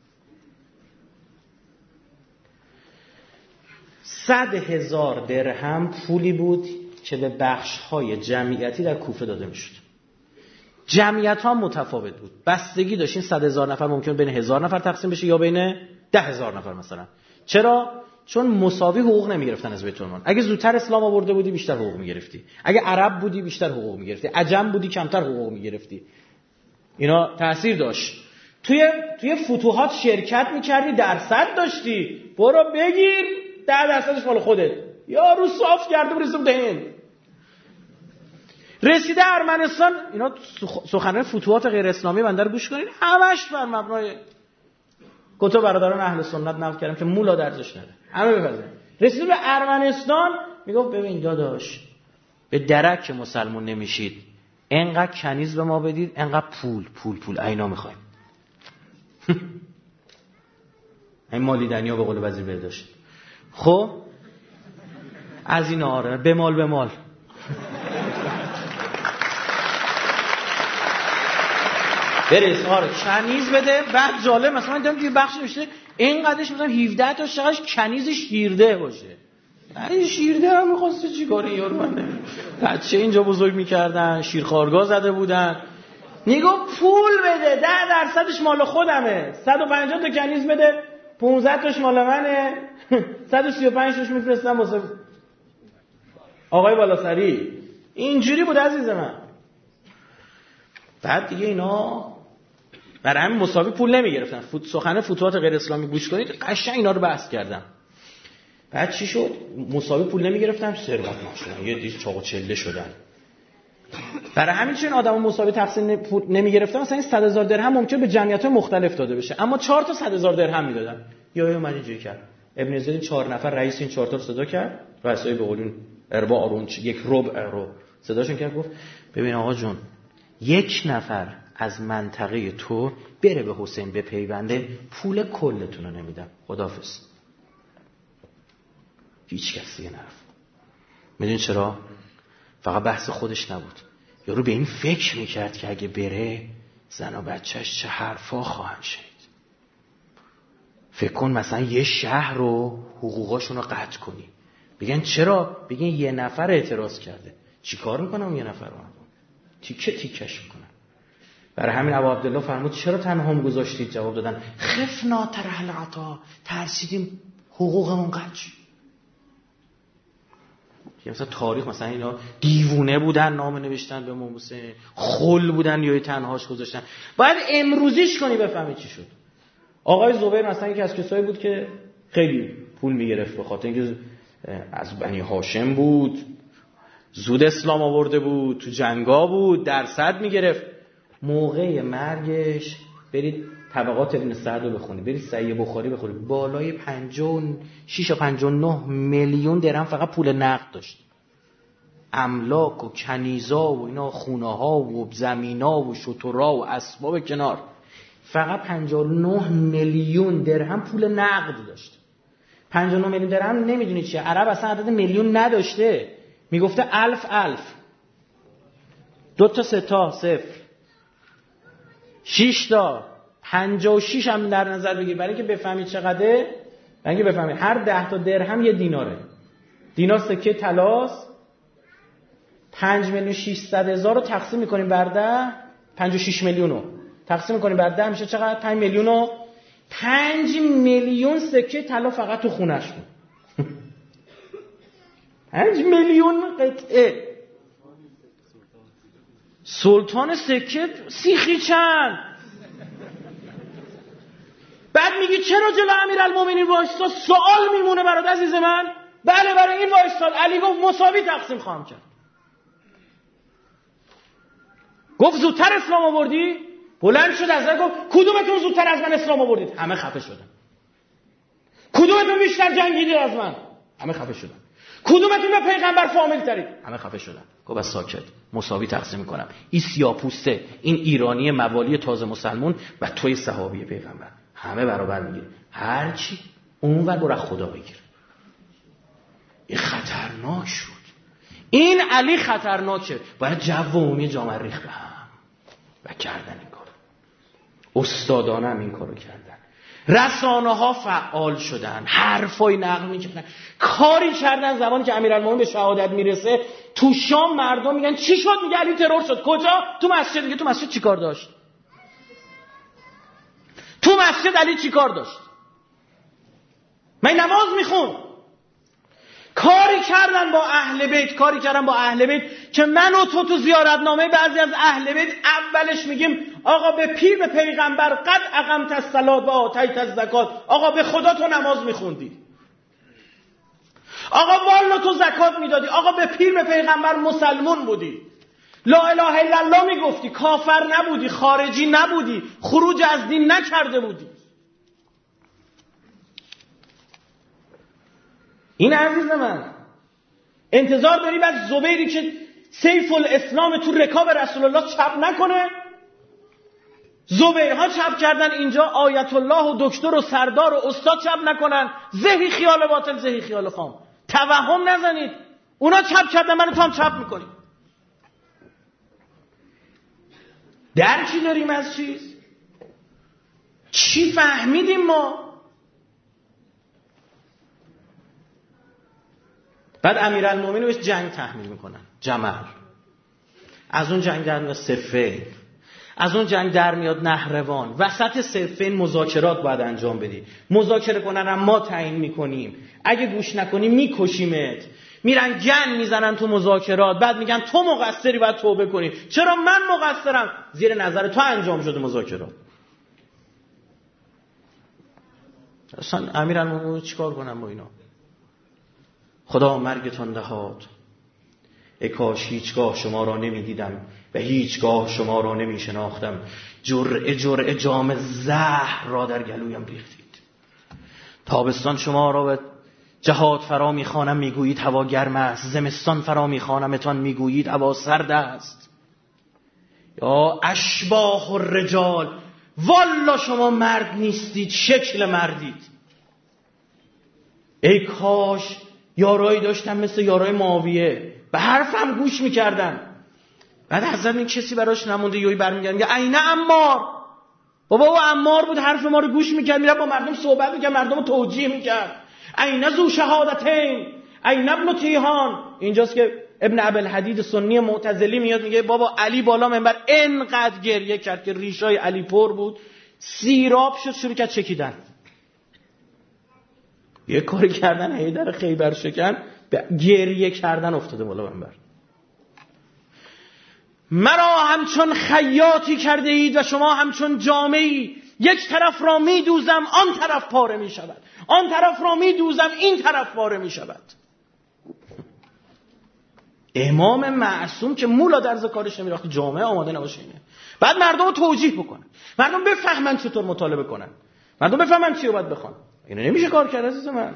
صد هزار درهم پولی بود که به بخش های جمعیتی در کوفه داده میشد. جمعیت ها متفاوت بود، بستگی داشت این صد هزار نفر ممکن بین هزار نفر تقسیم بشه یا بین ده هزار نفر مثلا. چرا؟ چون مساوی حقوق نمیگرفتن از بیت المال. اگه زودتر اسلام آورده بودی بیشتر حقوق میگرفتی، اگه عرب بودی بیشتر حقوق میگرفتی، عجم بودی کمتر حقوق میگرفتی. اینا تأثیر داشت. توی توی فتوحات شرکت میکردی، درصد داشتی، برو بگیر ده درصدش مال خودت. یارو صاف کرده برسیم دهن. رسیده ارمنستان. اینا سخنرانی فتوحات غیر اسلامی بنده رو گوش کنید، همش بر مبنای کتب برادران اهل سنت نقل کردم که مولا درزش نده، همه بپذیرید. رسیده به ارمنستان میگفت ببین داداش به درک مسلمون نمیشید، انقدر کنیز به ما بدید، انقدر پول پول پول اینا میخوایم. این مالی دنیا به قول وزیر بهداشت. خب از این آره به مال به مال. برس آره کنیز بده. بعد جالب مثلا دیدم توی بخش نوشته اینقدرش مثلا هفده تا شغلش کنیز شیرده باشه. این شیرده هم می‌خواسته چیکاره یارو؟ من نمی‌دونم بچه اینجا بزرگ می‌کردن، شیرخوارگاه زده بودن. نگو پول بده، ده درصدش مال خودمه، صد و پنجاه تا کنیز بده، پانزده تاش مال منه، صد و سی و پنج تاش میفرستم واسه آقای بالاسری. اینجوری بود عزیز من. بعد دیگه اینا برای همین مساوی پول نمیگرفتن. فوت سخنه فتوحات غیر اسلامی گوش کنید، قشنگ اینا رو بحث کردم. بعد چی شد؟ مساوی پول نمیگرفتن، ثروتمند شدن، یه دیگه چاق و چله شدن. برای همین چون آدمو مساوی تقسیم نمیگرفتن، مثلا این صد هزار درهم ممکن به جمعیت‌های مختلف داده بشه، اما چهار تا صد هزار درهم میدادن. یا یا من اینجوری کرد. ابن زید چهار نفر رئیس این چهار تا رو صدا کرد، رئیسای به قولون ارباع آرون یک ربع رو صداشون کرد، گفت ببین آقا جون، یک نفر از منطقه تو بره به حسین بپیونده، پول کلتون رو نمیدم، خداحافظ. هیچ کسی نرفت. میدونی چرا؟ فقط بحث خودش نبود، یارو به این فکر میکرد که اگه بره زن و بچهش چه حرفا خواهند شنید. فکر کن مثلا یه شهر رو حقوقاشون رو قطع کنی، بگن چرا؟ بگن یه نفر اعتراض کرده. چی کار میکنم یه نفر رو؟ تیکه تیکش میکنن. برای همین ابو عبدالله فرمود چرا تنها هم گذاشتید؟ جواب دادن خفنا ترحل عطا، ترسیدیم حقوقمون قطع شد. مثلا تاریخ مثلا اینا دیوونه بودن نامه نوشتن به امام حسین، خل بودن یا تنهاش گذاشتن. باید امروزیش کنی بفهمی چی شد. آقای زبیر مثلا یکی از کسایی بود که خیلی پول میگرفت به خاطر اینکه از بنی هاشم بود، زود اسلام آورده بود، تو جنگا بود، درصد میگرفت. موقع مرگش برید طبقات ابن سعد رو بخونید، برید صحیح بخاری بخونید، بالای پنجاه و شش تا پنجاه و نه میلیون درهم فقط پول نقد داشت. املاک و کنیزا و اینا، خونه ها و زمینا و شترا و اسباب کنار، فقط پنجاه و نه میلیون درهم پول نقد داشت. پنجاه و نه میلیون درهم نمیدونید چیه؟ عرب اصلا عدد میلیون نداشته، میگفته الف الف، دو تا سه تا صفر، شش تا پنجاه و شش هم در نظر بگیر، برای اینکه بفهمید چقدره. برای اینکه بفهمید هر ده تا درهم یه دیناره. دینار سکه طلاست. پنج میلیون و ششصد هزار رو تقسیم میکنیم بر ده، پنجاه و شش میلیون رو تقسیم میکنیم بر ده میشه چقدر؟ پنج میلیون و پنج میلیون سکه طلا فقط تو خونش بود. پنج میلیون قطعه. سلطان سکه سیخی چند. بعد میگی چرا جلو امیرالمومنین وایستا؟ سوال میمونه برات عزیز من. بله برای این وایستاد. علی گفت مساوی تقسیم خواهم کرد. گفت زودتر اسلام آوردی؟ بلند شد از گفت کدومتون زودتر از من اسلام آوردید؟ همه خفه شدن. کدومتون بیشتر جنگیدید از من؟ همه خفه شدن. کدومتون به پیغمبر فامیل ترید؟ همه خفه شدن. گفت بس ساکت، مساوی تقسیم میکنم. این سیاپوسته، این ایرانی موالی تازه مسلمون و توی صحابی پیغمبر، همه برابر میگیره. هر چی اونور برو خدا بگیر. این خطرناک شد. این علی خطرناکه. باید جو عمومی جامعه ریخ به هم و کردن این کار. استادانه هم این کارو کردن. رسانه ها فعال شدن، حرفای نقل میکنن، کاری کردن. زمانی که امیرالمومنین به شهادت میرسه تو شام مردم میگن چی شد؟ میگه علی ترور شد. کجا؟ تو مسجد. میگه تو مسجد چی کار داشت؟ تو مسجد علی چی کار داشت؟ من نماز میخون. کاری کردن با اهل بیت، کاری کردن با اهل بیت که من و تو تو زیارتنامه بعضی از اهل بیت اولش میگیم آقا به پیر به پیغمبر قد اقمت الصلاة و آتیت الزکات، آقا به خدا تو نماز میخوندی، آقا والا تو زکات میدادی، آقا به پیر به پیغمبر مسلمون بودی. لا اله الا الله میگفتی، کافر نبودی، خارجی نبودی، خروج از دین نکرده بودی. این عزیز من انتظار داری بعد زبیری که سیف الاسلام تو رکاب رسول الله چپ نکنه؟ زبیرها چپ کردن اینجا، آیت الله و دکتر و سردار و استاد چپ نکنن. زهی خیال باطل، زهی خیال خام. توهم نزنید اونا چپ کردن، من تو هم چپ میکنیم. درکی داریم از چیز؟ چی فهمیدیم ما؟ بعد امیرالمومنین بهش جنگ تحمیل میکنن، جمل. از اون جنگ در میاد صفین، از اون جنگ در میاد نهروان. وسط صفین مذاکرات باید انجام بدی. مذاکره کنن ما تعیین میکنیم، اگه گوش نکنی میکشیمت. میرن گن میزنن تو مذاکرات، بعد میگن تو مقصری باید توبه کنی. چرا من مقصرم؟ زیر نظر تو انجام شده مذاکرات. اصلا امیرالمومنین چیکار کنم با اینا؟ خدا مرگتان دهاد، ای کاش هیچگاه شما را نمیدیدم و هیچگاه شما را نمی شناختم. جرعه جرعه جام زهر را در گلویم ریختید. تابستان شما را به جهاد فرا میخوانم، میگویید هوا گرم است. زمستان فرا میخوانمتان، میگویید هوا سرد است. یا اشباح الرجال، والا شما مرد نیستید، شکل مردید. ای کاش یارایی داشتم مثل یارای معاویه، به حرفم گوش میکردن. بعد حضرت این کسی براش نمونده، یوی برمیگردن میگه عینه عمار. بابا او عمار بود، حرف ما رو گوش میکرد، میره با مردم صحبت میکرد، مردم رو توجیه میکرد. عینه ذو شهادتین، عینه ابن تیهان. اینجاست که ابن ابوالحدید سنی معتزلی میاد میگه بابا علی بالا منبر انقدر گریه کرد که ریشای علی پر بود، سیراب شد، شروع کرد چکیدن. یه کاری کردن حیدر خیبر شکن، گریه کردن افتاده بالا منبر. مرا همچون خیاطی کرده اید و شما همچون جامه‌ای، یک طرف را می دوزم آن طرف پاره می شود، آن طرف را می دوزم این طرف پاره می شود. امام معصوم که مولا درز کارش نمی رفت، جامعه آماده نباشه اینه. بعد مردم رو توجیه بکنن، مردم بفهمن چطور مطالبه کنن، مردم بفهمن چی رو باید بخوان. اینو نمیشه کار کرد عزیز من.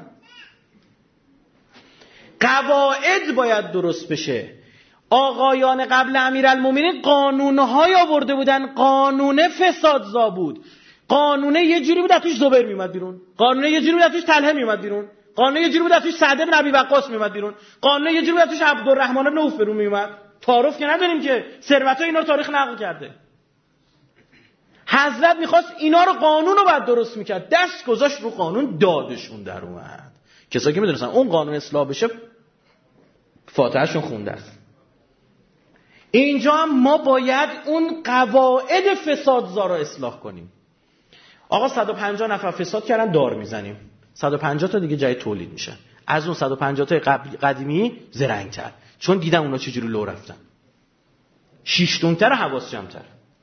قواعد باید درست بشه. آقایان قبل امیرالمومنین قانونهای آورده بودن، قانون فسادزا بود. قانونه یه جوری بود اتوش زبیر میومد بیرون، قانونه یه جوری بود اتوش طلحه میومد بیرون، قانونه یه جوری بود اتوش سعد بن ابی وقاص میومد بیرون، قانونه یه جوری بود اتوش عبدالرحمن بن عوف بیرون میومد. تعارف که نداریم که، ثروت اینا رو تاریخ نقل کرده. حضرت میخواست اینا رو، قانون رو باید درست میکرد، دست گذاشت رو قانون، دادشون در اومد. کسایی که میدونستن اون قانون اصلاح بشه فاتحهشون خونده است. اینجا هم ما باید اون قواعد فسادزا رو اصلاح کنیم. آقا صد و پنجاه نفر فساد کردن، دار میزنیم. صد و پنجاه تا دیگه جای تولید میشن. از اون صد و پنجاه تا قدیمی زرنگ‌تر، چون دیدن اونا چجوری لو رفتن. شیشتونتر، حواس جمع‌تر.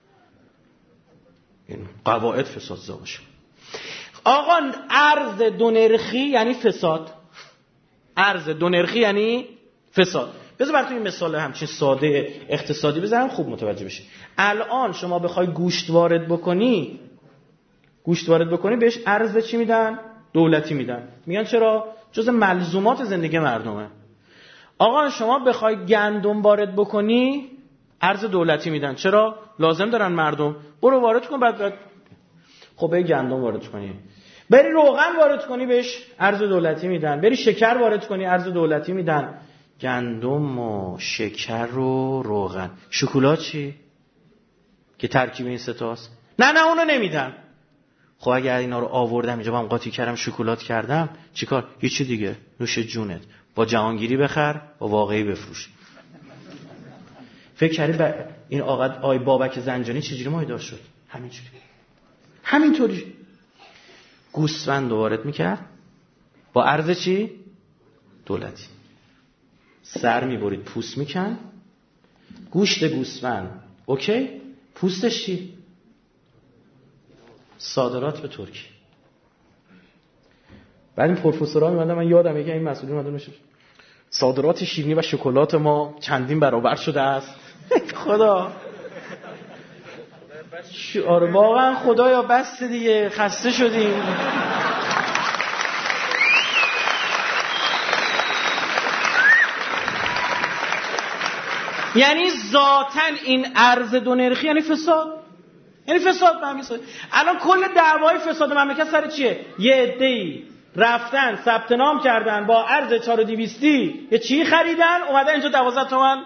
این قواعد فسادزا باشه. آقا ارز دو نرخی یعنی فساد. ارز دو نرخی یعنی فساد. بذار براتون این مثال همچین ساده اقتصادی بزنم خوب متوجه بشی. الان شما بخوای گوشت وارد بکنی، گوشت وارد بکنی بهش ارز چی میدن؟ دولتی میدن. میگن چرا؟ جز ملزومات زندگی مردمه. آقا شما بخوای گندم وارد بکنی ارز دولتی میدن. چرا؟ لازم دارن مردم. برو وارد کن، بعد بعد خب به گندم وارد کنی. بری روغن وارد کنی بهش ارز دولتی میدن. بری شکر وارد کنی ارز دولتی میدن. گندم و شکر و روغن. شکلات چی؟ که ترکیب این سه تاست. نه نه اونو نمیدن. خب اگر اینا رو آوردم اینجا با هم قاطی کردم شکلات کردم چیکار؟ هیچی دیگه، نوش جونت. با جهانگیری بخر، با واقعی بفروش. فکر کردی با این آقا آی بابک زنجانی چجوری مایدار شد؟ همینجوری. همینطوری گوسفند وارد میکرد با ارز چی؟ دولتی. سر میبرید پوست میکن، گوشت گوسفند اوکی، پوستش چی؟ صادرات به ترکیه. بعد این پروفسورها میمدن، من یادم یکی این مسئولین اومدن میشه صادرات شیرینی و شکلات ما چندین برابر شده است. خدا آره واقعا خدایا بس دیگه، خسته شدیم. یعنی ذاتاً این ارز دو نرخی یعنی فساد، یعنی فساد به همین سادگی. الان کل دعوای فساد مملکت سر چیه؟ یه عده‌ای رفتن ثبت نام کردن با ارز چهار و دویستی یه چی خریدن، اومدن اینجا دوازده تومن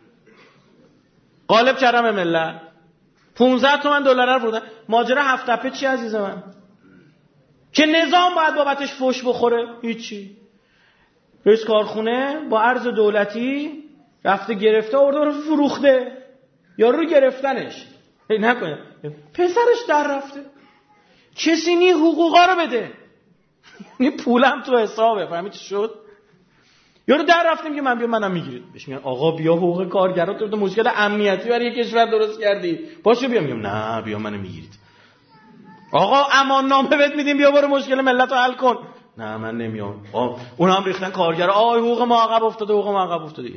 قالب کردن به ملت، پونزده تومن دلار رو بردن. ماجرا هفت تپه چی عزیز من؟ که نظام باید بابتش فوش بخوره؟ هیچی. رئیس کارخونه با ارز دولتی رفته گرفته آورده رو فروخته، یارو رو گرفتنش نکنه پسرش در رفته، کسی نی حقوقا رو بده، یعنی پولم تو حسابه. فهمید چی شد؟ یارو در رفته میگه من بیا منم میگیرید. بهش میگن آقا بیا حقوق کارگرا تو مشکل امنیتی برای یک کشور درست کردی، باشه بیا. میگم نه بیا منو میگیرید. آقا امان نامه بهت میدیم بیا برو مشکل ملت رو حل کن. نه من نمیام. اون هم ریختن کارگرا، آ حقوق ما عقب افتاده، حقوق ما عقب افتاده.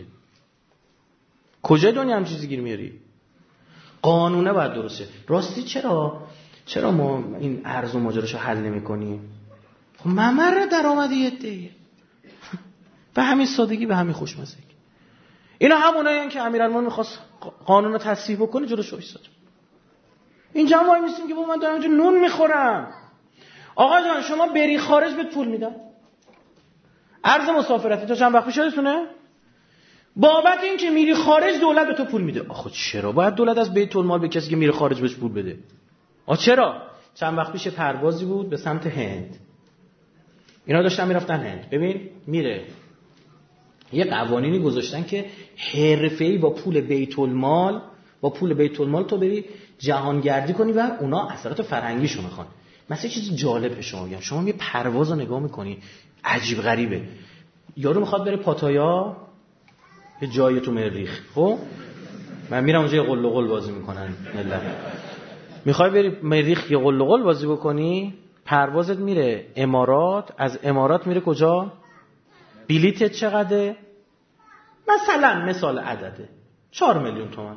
کجا دنیا هم چیزی گیر میاری؟ قانونه باید درسته. راستی چرا چرا ما این ارز و ماجراشو حل نمی‌کنیم؟ خب ممر درآمدی یه به همین سادگی، به همین خوشمزگی. اینا همونایین که امیرالمومنین می‌خواست قانون رو تصحیح بکنه جلوش وایساد. اینجا ما می‌سیم که با من دارم اینجا نون می‌خورم. آقا جان شما بری خارج بهت پول میدم. ارز مسافرتی تا چند وقت پیش یادتونه؟ بابت این که میری خارج دولت به تو پول میده. آخه چرا باید دولت از بیت المال به کسی که میره خارج بهش پول بده؟ آ چرا؟ چند وقت پیش پروازی بود به سمت هند. اینا داشتن میرفتن هند. ببین میره یه قوانینی گذاشتن که حرفه‌ای با پول بیت المال با پول بیت المال تو بری جهانگردی کنی و اونا اثرات فرهنگیشو میخوان. مثلا چیز جالب به شما میگم، شما یه پروازو نگاه میکنی عجیب غریبه. یارو میخواد بره پاتایا، یه جایی تو مریخ، خب من میرم اونجا یه قل و قل بازی میکنن ملت. میخوای بری مریخ یه قل و قل بازی بکنی، پروازت میره امارات، از امارات میره کجا؟ بلیتت چقدره؟ مثلا مثال عدده چهار میلیون تومان.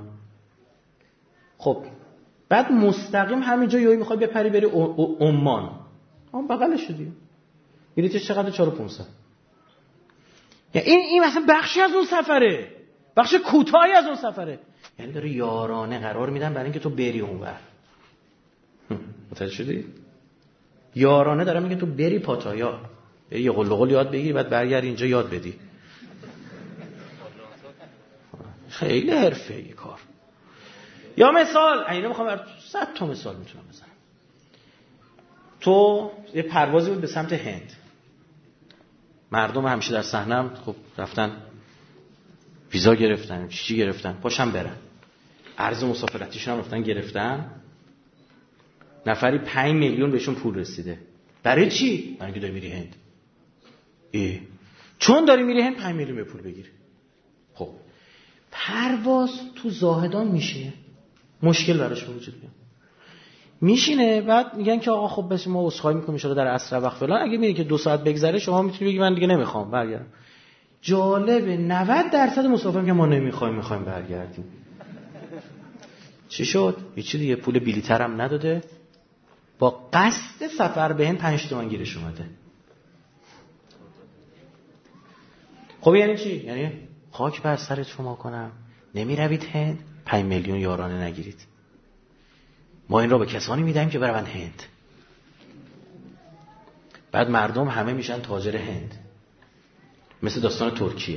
خب بعد مستقیم همینجا یهو میخوای بپری بری عمان، اون بغلش دیگه بلیتش چقدره؟ چهار و پانصد. یعنی این این مثلا بخشی از اون سفره، بخش کوتاهی از اون سفره. یعنی داره یارانه قرار میدن برای اینکه تو بری اونور. متوجه شدی؟ یارانه داره میگه تو بری پاتایا، بری یه قل و قل یاد بگیری بعد برگردی اینجا یاد بدی. خیلی حرفه‌ای کار. یا مثال اینو میخوام بر صد تا مثال میتونم بزنم. تو یه پروازی بود به سمت هند، مردم همیشه در صحنه خب رفتن ویزا گرفتن، چی چی گرفتن، پاشن برن، ارز مسافرتیشون هم رفتن گرفتن. نفری پنج میلیون بهشون پول رسیده. برای چی؟ برای اینکه داری میری هند. ای چون داری میری هند پنج میلیون به پول بگیری. خب پرواز تو زاهدان میشه، مشکل براش وجود میاد. میشینه بعد میگن که آقا خب بس ما عذرخواهی میکنیم ان شاء الله در اسرع وقت فلان، اگه میری که دو ساعت بگذره شما میتونی بگی من دیگه نمیخوام برگردم. جالبه نود درصد مسافرم که ما نمیخوایم میخوایم برگردیم. چی شد؟ هیچی دیگه، پول بلیطر هم نداده، با قصد سفر به هند پنج تومن گیرش اومده. خب یعنی چی؟ یعنی خاک بر سرت شما کنم نمیروید هند پنج میلیون یارانه نگیرید. ما این را به کسانی میدیم که برون هند. بعد مردم همه میشن تاجر هند، مثل داستان ترکیه.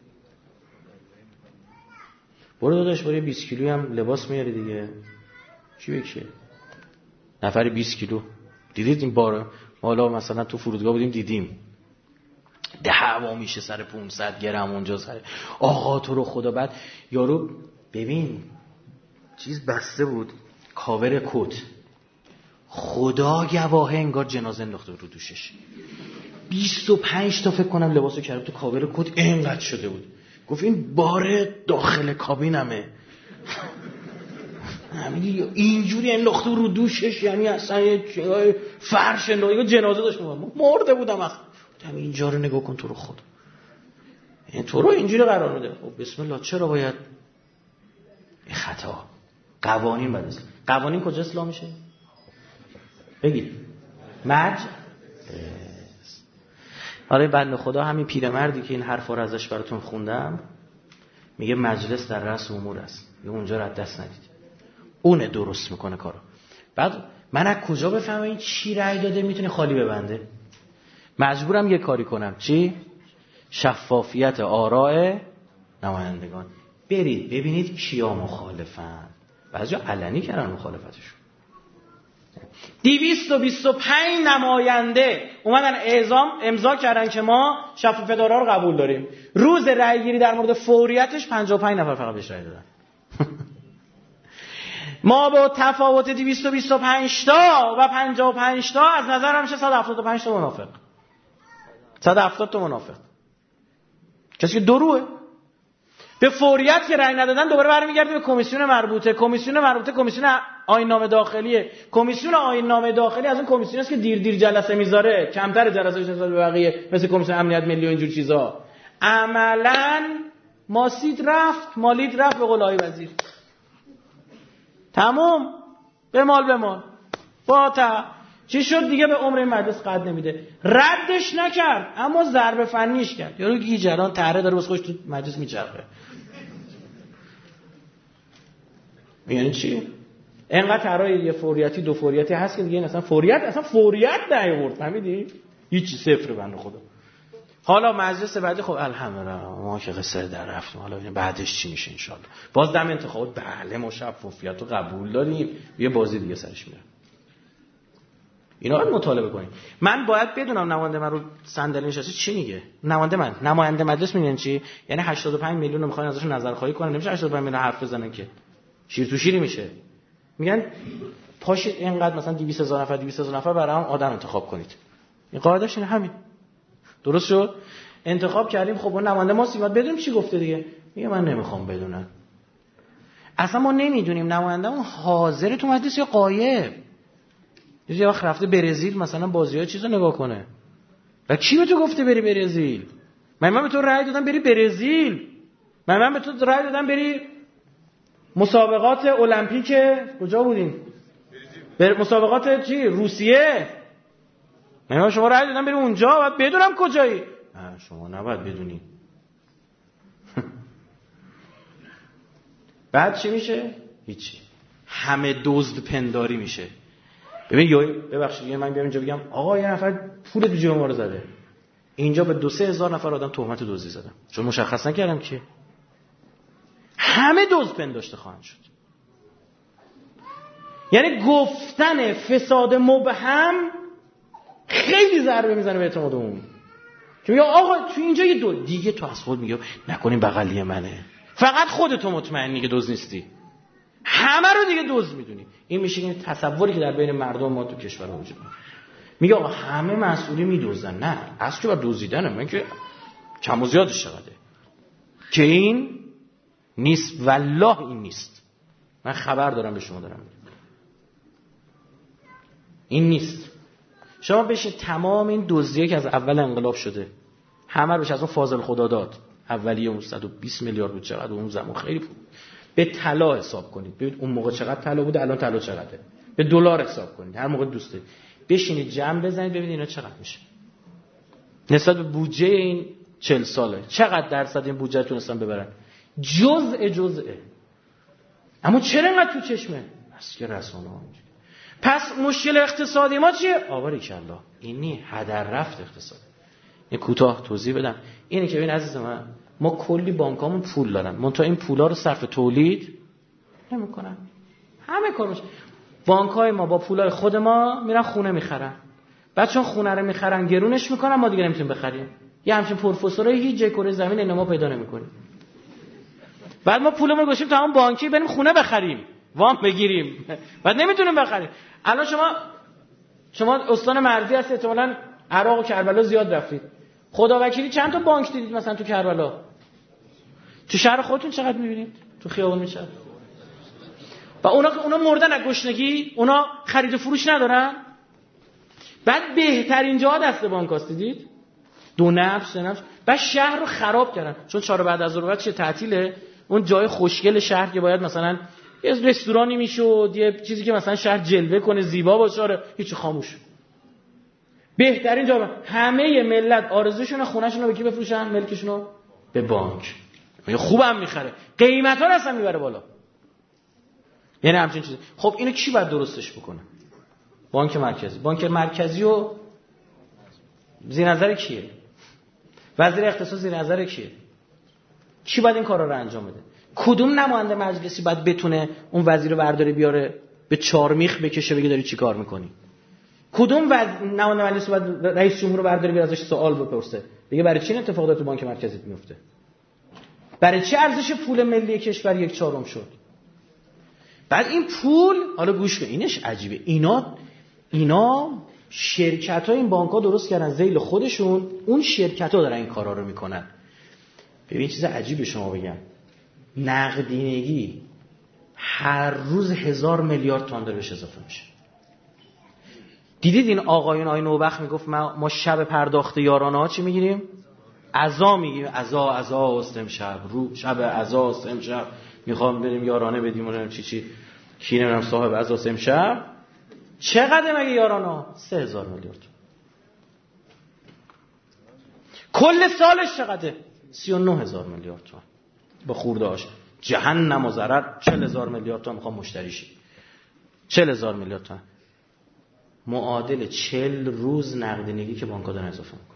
برو داداش برای بیست کیلویی هم لباس میاری دیگه، چی بکشه؟ نفری بیست کیلو. دیدید این بار حالا مثلا تو فرودگاه بودیم دیدیم دعوا میشه سر پانصد گرم اونجا سر. آقا تو رو خدا. بعد یارو ببین چیز بسته بود کاور کت، خدا گواهه انگار جنازه انداخته رو دوشش. بیست و پنج تا فکر کنم لباسو کرد تو کاور کت، اینقدر شده بود. گفت این بار داخل کابینمه. همین اینجوری انداخته رو دوشش، یعنی اصلا یه فرش انداخته جنازه داشت. مرده بودم اصلا. همین اینجا رو نگاه کن تو رو خود، این تو رو اینجوری قرار میده. خب بسم الله چرا باید این خطا. قوانین باید اسلام. قوانین کجا اصلاح میشه؟ بگید. مجلس. حالا بنده خدا همین پیرمردی که این حرفا رو ازش براتون خوندم میگه مجلس در رأس امور است. یه اونجا رو از دست ندید. اونه درست میکنه کارو. بعد من از کجا بفهمم این چی رأی داده میتونه خالی ببنده؟ مجبورم یه کاری کنم. چی؟ شفافیت آراء نمایندگان. برید ببینید کیا مخالفن. بعضیا علنی کردن مخالفتشون. دویست و بیست و پنج نماینده اومدن اعزام امضا کردن که ما شفافیت آراء رو قبول داریم. روز رأی گیری در مورد فوریتش پنجاه و پنج نفر فقط بهش رأی دادن. ما با تفاوت دویست و بیست و پنج تا و پنجاه و پنج تا از نظر میشه صد و هفتاد و پنج تا منافق. صد و هفتاد تا منافق. کسی که دروه. به فوریت که رأی ندادن دوباره برمیگرده به کمیسیون مربوطه. کمیسیون مربوطه کمیسیون آیین‌نامه داخلیه. کمیسیون آیین‌نامه داخلی از اون کمیسیون است که دیر دیر جلسه میذاره، کمتر جلسه‌اش نسبت به بقیه، مثل کمیسیون امنیت ملی و اینجور چیزا. عملاً ماسید رفت، مالید رفت به قول آقای وزیر. تمام به مال به مال. با تا چی شد دیگه به عمر مجلس قد نمیده. ردش نکرد اما ضربه فنیش کرد. یارو گیجران طرح داره واسه خودش تو مجلس میچرخه. یعنی چی؟ اینقدر طرح یه فوریتی دو فوریتی هست که دیگه این اصلا فوریت اصلا فوریت نیاورد. فهمیدی؟ هیچ صفر بنده خدا. حالا مجلس بعدی خب الحمدلله ما که قصه در رفتیم، حالا ببینیم بعدش چی میشه ان شاء الله. باز دم انتخابات بله ما شفافیت رو قبول داریم، یه بازی دیگه سرش میره. اینا باید مطالبه کنیم. من باید بدونم نماینده من رو صندلی نشسته چی میگه. نماینده من نماینده مجلس میگن چی؟ یعنی هشتاد و پنج میلیون رو میخوان ازشون نظرخواهی کنن. نمیشه هشتاد و پنج میلیون حرف بزنن که شیر تو شیری میشه. میگن پاشید اینقدر مثلا دویست هزار نفر دویست هزار نفر برای هم آدم انتخاب کنید. این قاعدهش اینه همین. درست شد؟ انتخاب کردیم. خب اون نماینده ما سیمات بدونیم چی گفته دیگه. میگه من نمیخوام بدونم. اصلا ما نمیدونیم نمایندهمون حاضر تو مجلس یا غایب. یه وقت رفته برزیل مثلا بازی‌ها چیزو نگاه کنه. و کی به تو گفته بری برزیل؟ من من به تو رأی دادم بری برزیل. من من به تو رأی دادم بری مسابقات المپیک کجا بودیم؟ بر مسابقات چی؟ روسیه. من شما رأی دادم بری اونجا بعد بدونم کجایی. نه شما نباید بدونی. بعد چی میشه؟ هیچی. همه دزد پنداری میشه. ببین یا ببخشید من بیام اینجا بگم آقا یه نفر پول تو جیب ما رو زده. اینجا به دو سه هزار نفر آدم تهمت دزدی زدم. چون مشخص نکردم که همه دزد پنداشته خواهند شد. یعنی گفتن فساد مبهم خیلی ضربه میزنه به اعتماد عمومی. که میگه آقا تو اینجا یه دو دیگه تو از خود میگه نکنین بغلی منه. فقط خودت مطمئنی که دزد نیستی. همه رو دیگه دزد میدونی. این میشه این تصوری که در بین مردم ما تو کشور وجود داره. میگه آقا همه مسئولی میدزدن. نه اصل که بر دزدیدنه. من که کم و زیادش چقدره که این نیست. والله این نیست. من خبر دارم به شما دارم این نیست. شما بشین تمام این دزدیه که از اول انقلاب شده همه رو بشه از اون فاضل خدا داد اولیه اون صد و بیست میلیارد بود چقدر اون زمان خیلی بود. به طلا حساب کنید ببینید اون موقع چقدر طلا بود الان طلا چقدره. به دلار حساب کنید هر موقع دوست دارید بشینید جمع بزنید ببینید اینا چقدر میشه نسبت به بودجه این چهل ساله. چقدر درصد این بودجه تونستن ببرن؟ جزء جزءه. اما چرا اینقدر تو چشمه؟ بس که رسانه ها. پس مشکل اقتصادی ما چیه؟ آباریکالله اینی هدر رفت اقتصاد. این کوتاه توضیح بدم. اینه که ببین عزیز من ما کلی بانکامون پول دارن منتها این پولا رو صرف تولید نمیکنن. همه کارش بانکای ما با پولای خود ما میرن خونه میخرن. بعد چون خونه رو میخرن گرونش میکنن ما دیگه نمیتونیم بخریم. یه همچین پروفسورای هیچ جای کره زمین اینا ما پیدا نمیکنیم. بعد ما پولمون رو گذاشتیم تا اون بانکی بریم خونه بخریم وام بگیریم بعد نمیتونیم بخریم. الان شما شما استان مرزی هست احتمالاً عراق و کربلا زیاد رفتید. خداوکیلی چند تا بانک دیدید مثلا تو کربلا؟ تو شهر خودتون چقدر میبینید؟ تو خیابون میشه. و اونا اونا مردن از گشنگی، اونا خرید و فروش ندارن. بعد بهترین جا دست بانکاست دیدید؟ دو نفس سه نفس. بعد شهر رو خراب کردن چون چهار بعد از ظهر چه تعطیله. اون جای خوشگل شهر که باید مثلا یه رستورانی میشد، یه چیزی که مثلا شهر جلوه کنه زیبا باشه، هیچ خاموش. بهترین جا همه ملت آرزوشون خونه‌شون رو به کی بفروشن؟ ملکشون رو به بانک. خوبم میخره، قیمتا رو اصلا میبره بالا. یعنی همچین چیزی. خب اینو کی باید درستش بکنه؟ بانک مرکزی. بانک مرکزی رو زیر نظر کیه؟ وزیر اقتصاد زیر نظر کیه؟ کی باید این کارا رو انجام بده؟ کدوم نماینده مجلسی باید بتونه اون وزیر رو برداره بیاره به چارمیخ بکشه بگه داری چی کار میکنی؟ کدوم وز... نماینده مجلس باید رئیس جمهور رو برداره بیاره ازش سوال بپرسه بگه برای چی این اتفاقات تو بانک مرکزی میفته؟ برای چی ارزش پول ملی کشور یک چهارم شد؟ بعد این پول، حالا گوش کن اینش عجیبه، اینا اینا شرکت‌ها این بانک‌ها درست کردن ذیل خودشون، اون شرکت‌ها دارن این کارا رو میکنن. ببین چیز عجیبه شما بگم، نقدینگی هر روز هزار میلیارد تومان داره بهش اضافه میشه. دیدید این آقایون آقای نوبخت میگفت ما, ما شب پرداخت یارانه ها چی میگیریم؟ عزا میگیریم، عزا عزا است امشب، رو شب عزا است امشب، میخوام بریم یارانه بدیم اونم چی چی کی نمیدونم صاحب عزا است امشب. چقدر مگه یارانه؟ سه هزار میلیارد. کل سالش چقدره؟ سی و نه هزار میلیارد تومان. با خورده‌اش جهنم و ضرر چهل هزار میلیارد تومان میخوام مشتری شی. چهل هزار میلیارد تومان معادل چهل روز نقدینگی که بانک‌ها دارن اضافه میکنن.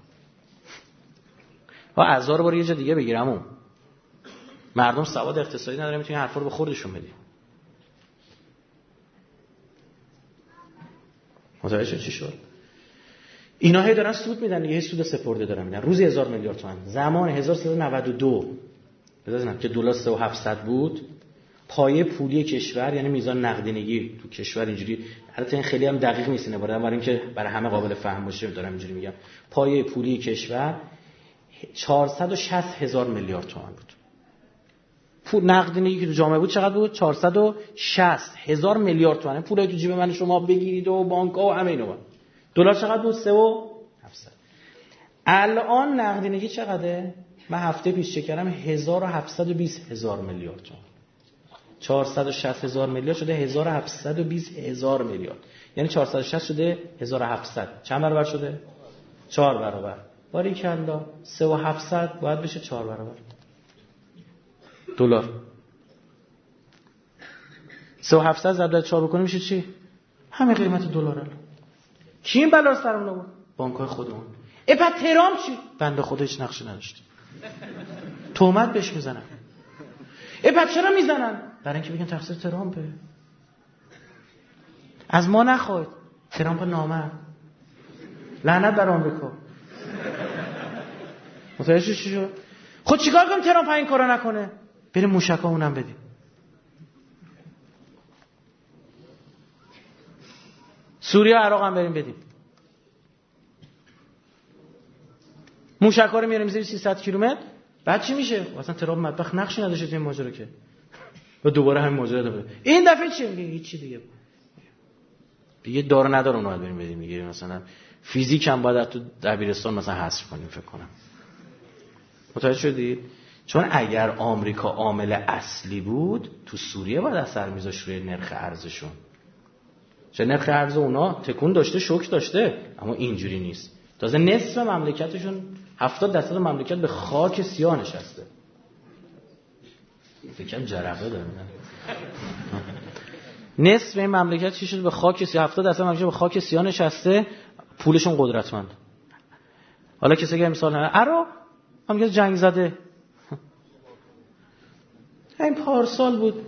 ها هزار بار یه جا دیگه بگیرم اون مردم سواد اقتصادی نداره، میتونی حرفا رو به خودشون بدی. متوجه چی شد؟ اینا هی دارن سود میدن، یه سود سپرده دارن میدن. روزی هزار میلیارد تومان. زمان هزار و سیصد و نود و دو بذارید که دلار سه و هفتصد بود، پایه پولی کشور یعنی میزان نقدینگی تو کشور اینجوری، البته این خیلی هم دقیق نیست اینه، برای اینکه برای همه قابل فهم باشه دارم اینجوری میگم، پایه پولی کشور چهارصد و شصت هزار میلیارد تومان بود. پول نقدینگی که تو جامعه بود چقدر بود؟ چهارصد و شصت هزار میلیارد تومان. پولی تو جیب من شما بگیرید و بانک‌ها و همه اینا. دلار چقدر بود؟ سه و هفتصد. الان نقدینگی چقدره؟ من هفته پیش چک کردم هزار و هفتصد و بیست هزار میلیارد تومان. چهارصد و شصت هزار میلیارد شده هزار و هفتصد و بیست هزار میلیارد. یعنی چهارصد و شصت شده هزار و هفتصد. چند برابر شده؟ چهار برابر. باریکلا. سه و هفتصد باید بشه چهار برابر. دلار. سه و هفتصد ضرب در چهار بکنیم میشه چی؟ همین قیمت دلار الان. کی این بلا رو سرمون آورد؟ بانک‌های خودمون. ای بعد ترامپ چی؟ بنده خدا هیچ نقشی نداشت. تهمت بهش میزنن. ای بعد چرا میزنن؟ برای اینکه بگن تقصیر ترامپه. از ما نخواید. ترامپ نامرد. لعنت بر آمریکا. متوجه چی شد؟ خود چیکار کنیم ترامپ این کارو نکنه؟ بریم موشکا اونم بدیم. سوریه و عراق هم بریم بدیم. موشکا رو میاریم زیر سیصد کیلومتر. بعد چی میشه؟ اصلا ترامپ مطبخ نقشی نداشته تو این ماجرا که. و دوباره همین ماجرا داره. این دفعه چی میگه؟ هیچ دیگه. دیگه داره نداره اونو بریم بدیم دیگه. مثلا فیزیک هم باید تو دبیرستان مثلا حذف کنیم فکر کنم. متوجه شدی؟ چون اگر آمریکا عامل اصلی بود تو سوریه باید اثر میذاشت روی نرخ ارزشون. چه نرخ ارز اونا تکون داشته، شوک داشته، اما اینجوری نیست. تازه نصف مملکتشون هفتاد درصد مملکت به خاک سیاه نشسته. فکرم جرقه داره میدن. نصف این مملکت چی شد؟ به خاک سیاه. هفتاد درصد مملکت به خاک سیاه نشسته، پولشون قدرتمند. حالا کسی که مثال نه عراق مملکت جنگ زده. این پارسال بود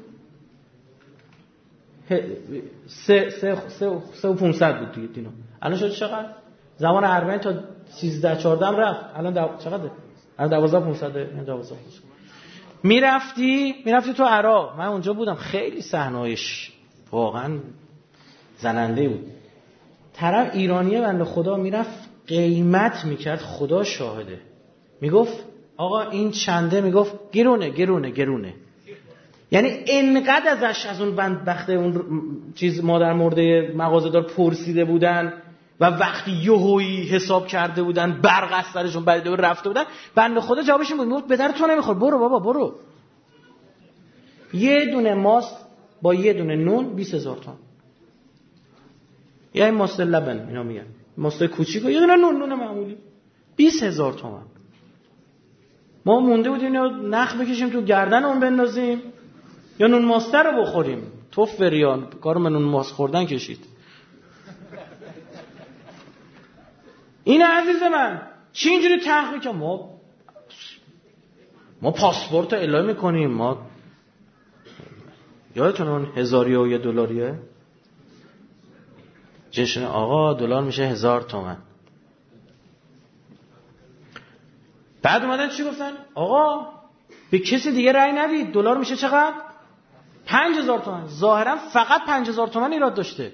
سه سه سه سه و پونصد بود دیگه دینا. الان شد چقدر؟ زمان اربعین تا سیزده چهارده هم رفت. الان دو... چقدره؟ الان دوازده پونصد. یعنی دوازده پونصد. میرفتی میرفتی تو عراق، من اونجا بودم، خیلی صحنه‌اش واقعا زننده بود. طرف ایرانیه بنده خدا میرفت قیمت میکرد، خدا شاهده، میگفت آقا این چنده، میگفت گرونه گرونه گرونه. یعنی انقدر ازش از اون بندبخته اون چیز مادر مرده مغازه‌دار پرسیده بودن و وقتی یهویی حساب کرده بودن برق از سرشون بریده بود رفته بودن، بنده خدا جوابش این بود، میگفت به در تو نمیخور، برو بابا برو. یه دونه ماست با یه دونه نون بیست هزار تومان. یعنی ماست لبن اینا میگن، ماست کوچیک و یه دونه نون نون معمولی بیست هزار تومان. ما مونده بودیم اینو نخ بکشیم تو گردن اون بندازیم یا نون ماستر رو بخوریم. تو فریان کارو به نون ماست خوردن کشید. این عزیز من چی اینجوری تحقیق که ما ما پاسپورت رو اعلام میکنیم. ما یادتون اون هزاری و یه دلاریه جشن آقا دلار میشه هزار تومن. بعد اومدن چی گفتن؟ آقا به کسی دیگه رأی ندید، دلار میشه چقدر؟ پنج هزار تومن. ظاهرا فقط پنج هزار تومن ایراد داشته.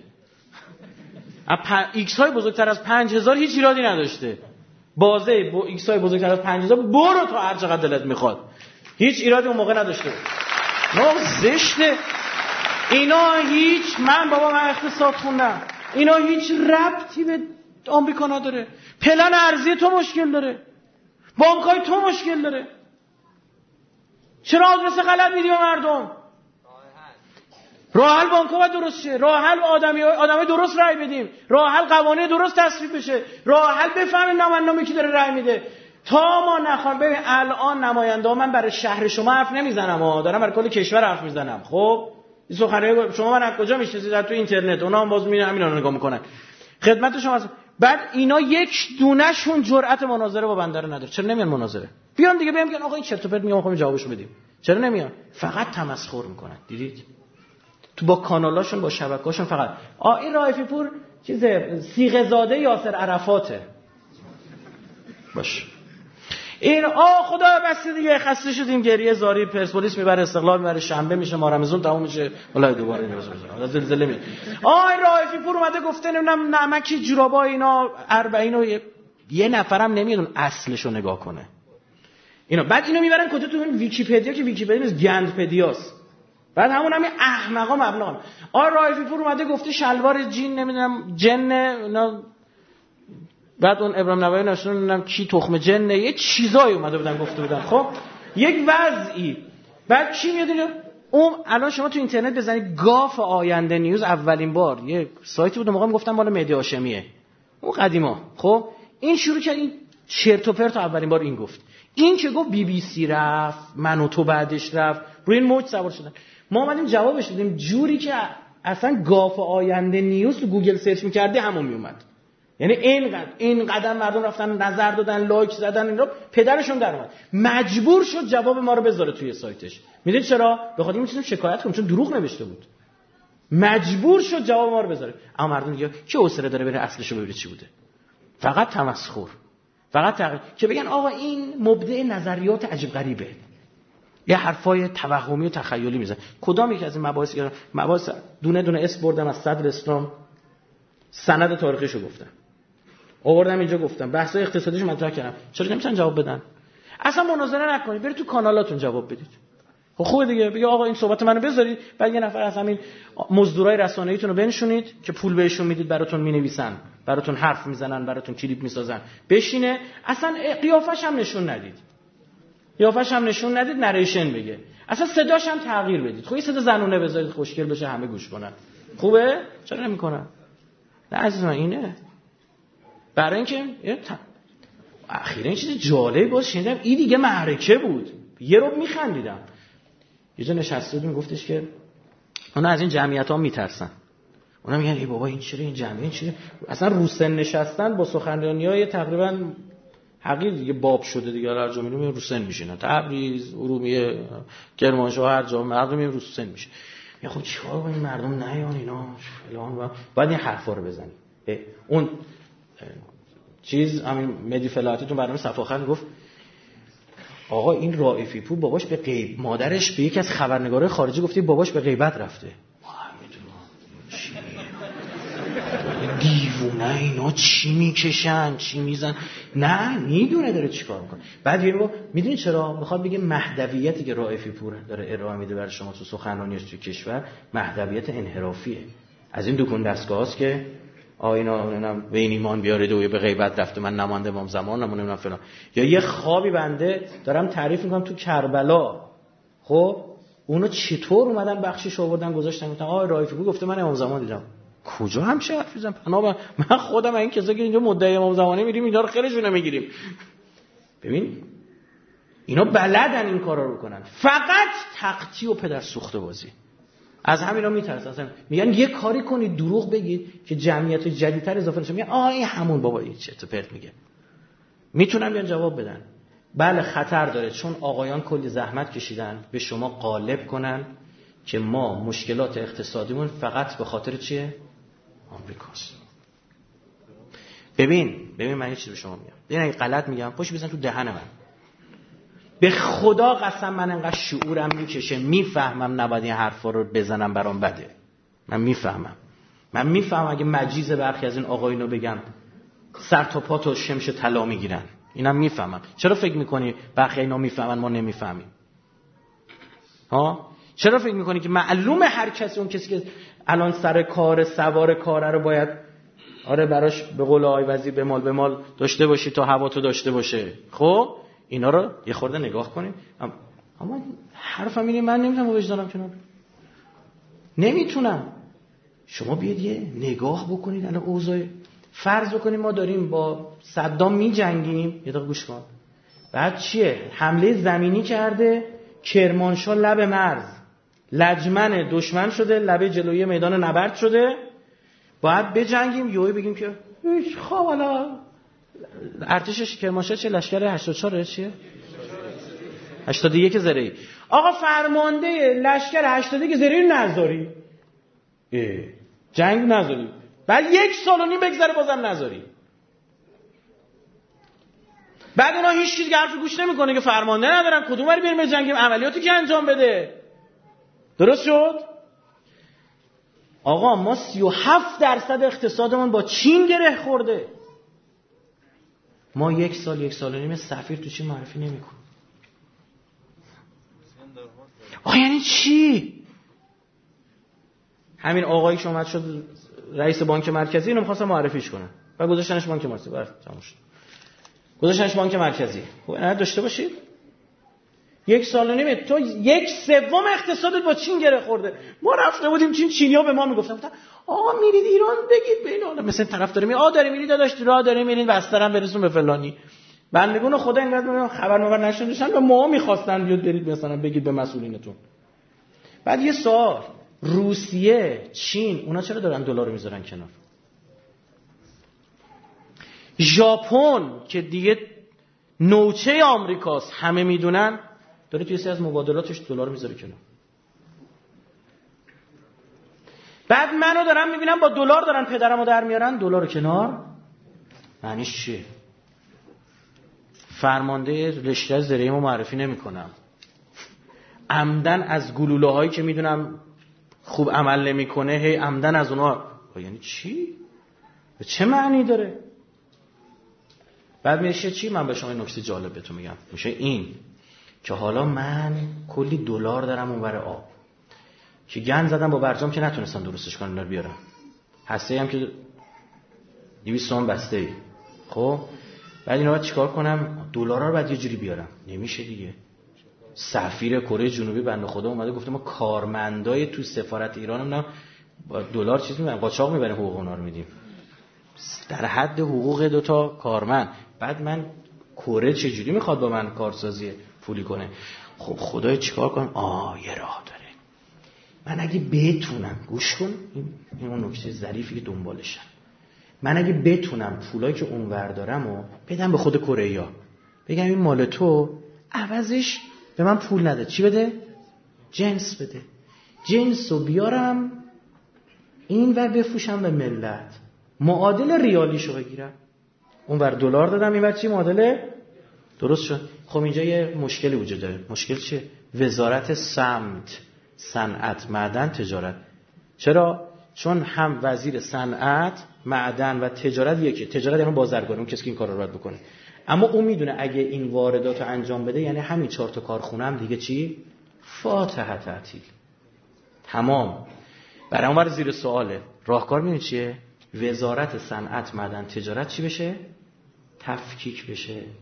ایکس های بزرگتر از پنج هزار هیچ ایرادی نداشته. بازه با ایکس های بزرگتر از پنج هزار برو تا هر چقدر دلت میخواد، هیچ ایرادی اون موقع نداشته. نه زشته اینا. هیچ من بابا من اقتصاد خوندم، اینا هیچ ربطی به آمریکا نداره. پلن ارزی تو مشکل داره، بانکای تو مشکل داره. چرا آدرس غلط میدی به مردم؟ راه حل بانک‌ها باید درست شه، راه حل آدمی آدمای درست رای بدیم، راه حل قوانین درست تصویب بشه، راه حل بفهمیم نماینده کی داره رای میده. تا ما نخوام. ببین الان نماینده ها، من برای شهر شما حرف نمیزنم ها، دارم برای کل کشور حرف میزنم. خب این سخنرانی شما من از کجا میشناسید؟ در تو اینترنت. اونا هم باز میرن همینا رو نگاه میکنن. خدمت شما هستم. بعد اینا یک دونه شون جرأت مناظره با بنده رو نداره. چرا نمیان مناظره؟ بیان دیگه بهم میگن آقا این چرت و پرت میگم، میخوام جوابشو بدیم. چرا نمیان؟ فقط تمسخر میکنن. دیدید تو با کانالاشون با شبکه‌هاشون فقط آ این رائفی پور چیزه صیغه زاده یاسر عرفاته. باش این آ خدا بس دیگه خسته شدیم، گریه زاری، پرسپولیس میبره استقلال میبره، شنبه میشه ما رمضان تموم میشه، والله دوباره نمیشه زلزله میاد. آ این رائفی پور اومده گفته نمیدونم نمکی جورابا اینا اربعین و یه نفرم نمیدون اصلشو نگاه کنه اینا. بعد اینو میبرن کجا؟ تو این ویکی‌پدیا که ویکی‌پدیا نیست گندپدیاست. بعد همون همین احمقا مبنا. آ رائفی پور اومده گفته شلوار جین نمیدونم جن اینا. بعد اون ابراهیم نوایی نشون نمیدونم کی تخم جنه، یه چیزایی اومده بودن گفته بودن. خب یک وضعی. بعد چی میاد اینو؟ اون الان شما تو اینترنت بزنید گاف آینده نیوز، اولین بار یه سایتی بود موقع میگفتن مال مهدی هاشمیه، اون قدیما. خب این شروع کرد این چرت و پرت، اولین بار این گفت. این که گفت بی بی سی رفت، من و تو بعدش رفت، روی این موج سوار شدن. ما اومدیم جوابش دادیم جوری که اصلا گاف آینده نیوز تو گوگل سرچ می‌کردی همون میومد. یعنی اینقدر این قدم مردم رفتن نظر دادن، لایک زدن، این رو پدرشون در اومد. مجبور شد جواب ما رو بذاره توی سایتش. میدونید چرا؟ بخاطر اینکه می‌تونیم شکایت کنیم چون دروغ نوشته بود. مجبور شد جواب ما رو بذاره. اما مردم میگه کی حوصله داره بره اصلشو ببینه چی بوده؟ فقط تمسخر. فقط تق... که بگن آقا این مبدع نظریات عجیب غریبه. یه حرفای توهمی و تخیلی میزنه. کدام یکی از این مباحث مباحث دونه دونه اسم بردم از صدر اسلام، سند تاریخیشو گفتم، آوردم اینجا گفتم، بحث‌های اقتصادیشو مطرح کردم. چرا نمیتونن جواب بدن؟ اصلا مناظره نکنید، برید تو کانالاتون جواب بدید. خب خوبه دیگه، بگید آقا این صحبت منو بذارید، بعد یه نفر از همین مزدورای رسانه‌ایتون رو بنشونید که پول بهشون میدید، براتون مینویسن، براتون حرف میزنن، براتون کلیپ میسازن، بشینه. اصلا قیافش هم نشون ندید. قیافش هم نشون ندید، نریشن بگه. اصلا صداش هم تغییر بدید. خب یه صدا زنونه بذارید خوشگل بشه همه گوش کنن. خوبه؟ چرا نمیکنن؟ نه عزیز من اینه. برای اینکه اخیراً این چیز جالبی بود شنیدم، این دیگه معرکه بود. یه رو میخندیدم. یه جا نشسته بود میگفتش که اونا از این جمعیت‌ها میترسن. اونا میگن ای بابا این چرا این جمعیت چرا اصلا رو سن نشستن با سخنرانی‌های تقریبا حقیر دیگه باب شده دیگه، هر جا میریم رو سن میشینن. تبریز، ارومیه، کرمانشاه، هر جا مردم رو سن میشه. یا خب چیکار کنیم مردم نیان اینا فلان، بعد این حرفا رو بزنیم. اون چیز همین مدی فلاحتی تو برنامه صفحه آخر گفت آقا این رائفی پور باباش به غیب، مادرش به یکی از خبرنگارای خارجی گفته باباش به غیبت رفته. دیوونه اینا چی میکشن چی میزن؟ نه میدونه داره چیکار میکنه. بعد میگه میدونی چرا؟ میخواد بگه مهدویتی که رائفی پور داره ارائه میده برای شما تو سخنرانیش تو کشور مهدویت انحرافیه. از این دکون دستگاهاست که آینا نمیدونم بین ایمان بیارید و به غیبت رفته، من نمانده امام زمان نمونم فلان. یا یه خوابی بنده دارم تعریف میکنم تو کربلا، خب اونا چطور اومدن بخشش آوردن گذاشتن گفتن آقا رائفی پور گفته من امام زمان دیدم. کجا همچه حرفی زدن؟ پناه من خودم این کسایی که اینجا مدعی امام زمانی میریم اینا رو خیرشون میگیریم. ببین اینا بلدن این کارا رو کنن، فقط تقطیع و پدر سوخته بازی. از همینا میترسن، اصلا میگن یه کاری کنید دروغ بگید که جمعیت جدیدتر اضافه بشه. میگن آ این همون بابا این چه تو پرت میگه. میتونن بیان جواب بدن بله خطر داره، چون آقایان کلی زحمت کشیدن به شما غالب کنن که ما مشکلات اقتصادیمون فقط به خاطر چیه؟ آمریکاست. ببین ببین من یه چیز به شما میگم، ببین اگه غلط میگم پشت بزن تو دهن من. به خدا قسم من انقدر شعورم میکشه میفهمم نباید این حرفا رو بزنم برام بده. من میفهمم من میفهمم اگه مجیز برخی از این آقایونو بگم سر تا پا تو شمش طلا میگیرن، اینم میفهمم. چرا فکر میکنی برخی اینا میفهمن ما نمیفهمیم؟ ها چرا فکر میکنی که معلومه هر کسی اون کسی که الان سر کار سوار کاره رو باید آره براش به قول آقای وزیر به مال به مال داشته باشی تا هوا تو داشته باشه؟ خب اینا رو یه خورده نگاه کنیم. اما حرفم اینه من نمیتونم وجدانم کنار، نمیتونم. شما بیاید یه نگاه بکنید الان اوضاع، فرض بکنیم ما داریم با صدام میجنگیم، یه دقیقه گوش کن. بعد چیه؟ حمله زمینی کرده، کرمانشاه لب مرز لجمن دشمن شده، لبه جلویی میدان نبرد شده، باید بجنگیم. یهو بگیم که هیچ خواب حالا ارتشش کرمانشاه چه لشکر هشتاد و چهار چیه؟ هشتاد و یک زرهی. آقا فرمانده لشکر هشتاد و یک زرهی نذاری، جنگ نذاری، بعد یک سال و نیم بگذره بازم نذاری. بعد اونا هیچ چیز حرف گوش نمیکنه که فرمانده ندارن کدوم بری بریم جنگیم، عملیاتی که انجام بده. درست شد؟ آقا ما سی و هفت درصد اقتصادمون با چین گره خورده، ما یک سال یک سال و نیم سفیر تو چین معرفی نمیکنیم. آقا یعنی چی؟ همین آقایی که اومد شد رئیس بانک مرکزی اینو می‌خواستن معرفیش کنن و گذاشتنش بانک مرکزی. برای تموم شد گذاشتنش بانک مرکزی. خب اینا داشته باشید یک سال و نیم تو یک سوم اقتصادت با چین گره خورده. ما رفته بودیم چین، چینی‌ها به ما میگفتن آقا میرید ایران بگید بین حالا مثلا طرف داره میگه آ داره میرید داداش راه داره میرید بسترم برسون به فلانی. بندگان خدا اینقدر خبر مبر نشوندشن و ما می‌خواستن بیاد برید مثلا بگید به مسئولینتون. بعد یه سوال، روسیه، چین، اونا چرا دارن دلار رو میذارن کنار؟ ژاپن که دیگه نوچه آمریکاست همه میدونن، داره توی سری از مبادلاتش دلار میذاره کنار. بعد منو دارن میبینم با دلار دارن پدرمو در میارن دلار رو کنار. معنیش چیه؟ فرمانده رشته زرعی ما معرفی نمیکنم، عمدن از گلوله هایی که میدونم خوب عمل نمیکنه هی عمدن از اونها. یعنی چی؟ به چه معنی داره؟ بعد میشه چی؟ من به شما این نکته جالب بهتون میگم، میشه این که حالا من کلی دلار دارم اونور آب که گند زدم با برجام که نتونستن درستش کنن رو بیارم، هسته هم که دویست تومن بسته ای. خب بعد اینا باید چیکار کنم؟ دلارا رو باید یه جوری بیارم. نمیشه دیگه. سفیر کره جنوبی بنده خدا اومده گفته ما کارمندای تو سفارت ایران هم با دلار چیز میبریم، قاچاق میبریم، حقوق اونا رو میدیم در حد حقوق دو تا کارمند. بعد من کره چجوری میخواد با من کارسازی پولی کنه؟ خب خدای چیکار کنم؟ آه یه راه داره. من اگه بتونم، گوش کن این اون نکته ظریفی که دنبالشم، من اگه بتونم پولایی که اونور دارم و بدم به خود کره‌ای‌ها، بگم این مال تو، عوضش به من پول نده، چی بده؟ جنس بده. جنس رو بیارم این ور بفروشم به ملت، معادل ریالیشو بگیرم. اون ور دلار دادم، این ور چی معادله؟ درست شد. خب اینجا یه مشکلی وجود داره. مشکل چیه؟ وزارت سمت، صنعت، معدن، تجارت. چرا؟ چون هم وزیر صنعت، معدن و تجارت یکی. تجارت یعنی بازرگانی، اون کسی که این کارا رو باید بکنه. اما اون میدونه اگه این واردات رو انجام بده یعنی همین چهار تا کارخونه هم دیگه چی؟ فاتحه تعطیل. تمام. برای اون ور زیر سواله. راهکار میدونی چیه؟ وزارت صنعت، معدن، تجارت چی بشه؟ تفکیک بشه.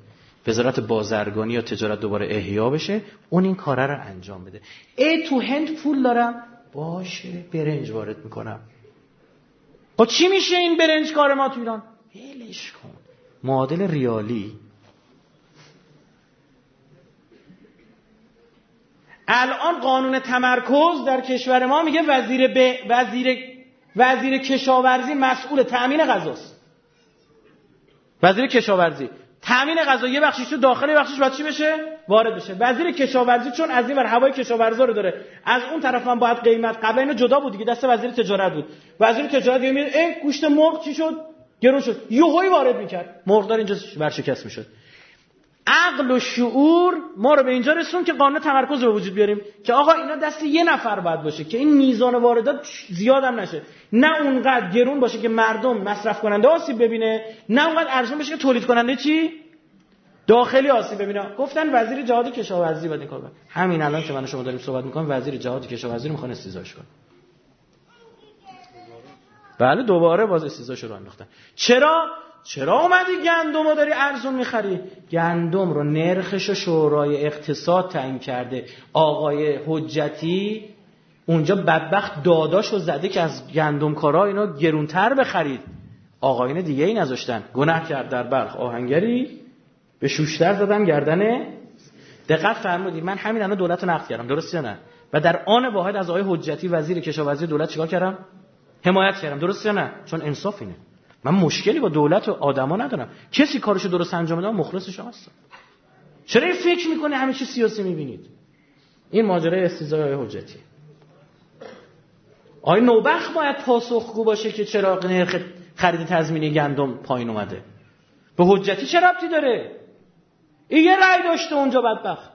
وزارت بازرگانی یا تجارت دوباره احیا بشه، اون این کاره رو انجام بده. ای تو هند پول دارم، باشه برنج وارد میکنم. با چی میشه این برنج کار ما تو ایران؟ هلش کن. معادل ریالی. الان قانون تمرکز در کشور ما میگه وزیر به وزیر وزیر کشاورزی مسئول تامین غذاست. وزیر کشاورزی تامین غذا یه بخشش تو داخل، یه بخشش باید چی بشه؟ وارد بشه. وزیر کشاورزی چون از این ور هوای کشاورزا رو داره، از اون طرف هم باید قیمت، قبلا اینو جدا بود دیگه، دست وزیر تجارت بود. وزیر تجارت میگه ای گوشت مرغ چی شد؟ گرون شد. یهویی وارد میکرد. مرغدار اینجا ورشکست میشد. عقل و شعور ما رو به اینجا رسون که قانون تمرکز رو به وجود بیاریم که آقا اینا دست یه نفر باید باشه که این میزان واردات زیاد هم نشه، نه اونقدر گرون باشه که مردم مصرف کننده آسیب ببینه، نه اونقدر ارزون باشه که تولید کننده چی داخلی آسیب ببینه. گفتن وزیر جهاد کشاورزی باید این کار کنه. همین الان که من و شما داریم صحبت می‌کنیم وزیر جهاد کشاورزی رو می‌خوان استیضاحش کنه. بله دوباره باز استیضاحش رو انداختن. چرا؟ چرا اومدی گندم رو داری ارزون میخری؟ گندم رو نرخش رو شورای اقتصاد تعیین کرده. آقای حجتی اونجا بدبخت داداشو زده که از گندم کارا اینا گرونتر بخرید. آقایون دیگه ای نذاشتن. گناه کرد در بلخ آهنگری، به شوشتر زدن گردنه. دقت فرمودید من همین الان دولت رو نقد کردم، درسته یا نه؟ و در آن واحد از آقای حجتی وزیر کشاورزی دولت چیکار کردم؟ حمایت کردم، درسته یا نه؟ چون انصاف اینه. من مشکلی با دولت و آدما ندارم. کسی کارشو درست انجام بده مخلصش هستم. چرا این فکر میکنه همه چی سیاسی میبینید؟ این ماجرای استیضاح حجتی. آقای نوبخت باید پاسخگو باشه که چرا نرخ خرید تضمینی گندم پایین اومده. به حجتی چه ربطی داره؟ این یه رأی داشته اونجا بدبخت.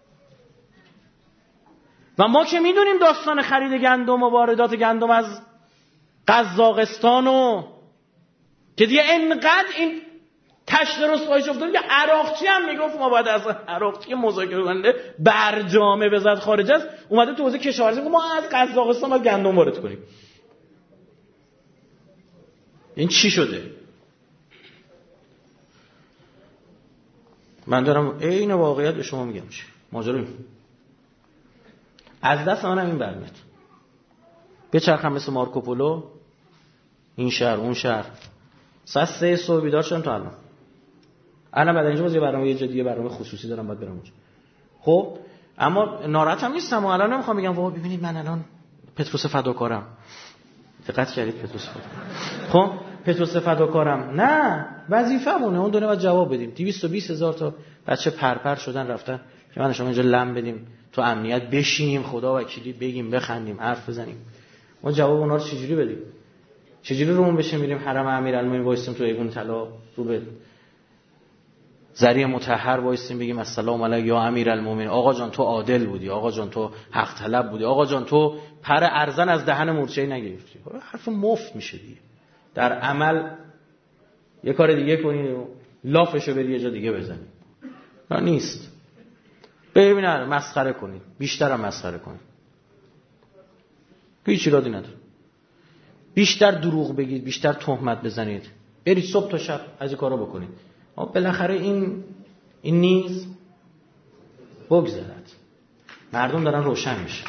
و ما که میدونیم داستان خرید گندم و واردات گندم از قزاقستان و که دیگه انقدر این تشت رسوایش افتاد که عراقچی هم میگفت ما باید از عراقچی که مذاکره کننده برجامه وزارت خارجه است اومده تو حوزه کشاورزی ما از قزاقستان باید گندم وارد کنیم. این چی شده؟ من دارم عین واقعیت به شما میگم چی ماجرا. از دست منم این برمیاد. بچرخم مثل مارکوپولو این شهر اون شهر. ساعت سه صبح بیدار شدم تا الان. الان بعد اینجا باز یه برنامه یه جدیه برنامه خصوصی دارم باید برم اونجا. خب اما ناراحتم نیستم و الان نمیخوام بگم واه ببینید من الان پتروس فداکارم. دقت کردید پتروس فداکارم. خب پتروس فداکارم. نه وظیفه‌مونه اون دونه باید جواب بدیم. دویست و بیست هزار تا بچه پرپر شدن رفتن که من شما اینجا لم بدیم تو امنیت بشینیم خدا وکیلی بگیم بخندیم حرف بزنیم. ما جواب اونا رو چجوری بدیم؟ چجوری رومون بشه میریم حرم امیرالمومنین وایسیم تو ایوون طلا رو به ذریع مطهر وایسیم بگیم السلام علیک یا امیرالمومنین، آقا جان تو عادل بودی، آقا جان تو حق طلب بودی، آقا جان تو پر ارزن از دهن مورچه‌ای نگرفتی. حرف مفت میشه دیگه. در عمل یه کار دیگه کنی لافشو بری یه جا دیگه بزنی. نه نیست. ببینن مسخره کنید، بیشتر هم مسخره کنید. هیچ ایرادی نداره. بیشتر دروغ بگید، بیشتر تهمت بزنید، برید صبح تا شب از این کارا بکنید. اما بالاخره این این نیز بگذرد. مردم دارن روشن میشه.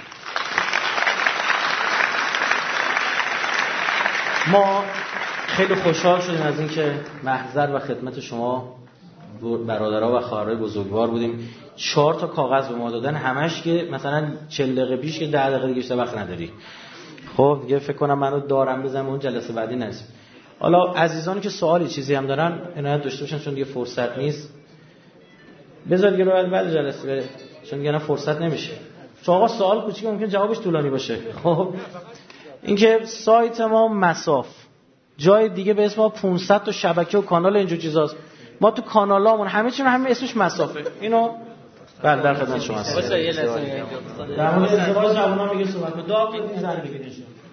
ما خیلی خوشحال شدیم از اینکه محضر و خدمت شما برادرها و خواهرای بزرگوار بودیم. چهار تا کاغذ به ما دادن همش که مثلا چهل دقیقه پیش که ده دقیقه دیگه وقت نداری. خب دیگه فکر کنم منو دارم بزنم اون جلسه بعدی نرسیم. حالا عزیزانی که سوالی چیزی هم دارن عنایت داشته باشن چون دیگه فرصت نیست. بذار دیگه بعد بعد جلسه بره چون دیگه فرصت نمیشه. چون آقا سوال کوچیک ممکن جوابش طولانی باشه. خب اینکه سایت ما مساف جای دیگه به اسم پانصد تا شبکه و کانال اینجور چیزاست. ما تو کانالامون همه چی همه اسمش مسافه. اینو بله در خدمت شما هستم. باشه یه لحظه در مورد ازدواج جوونا میگه صحبت کنه داغ میزنه ببینید.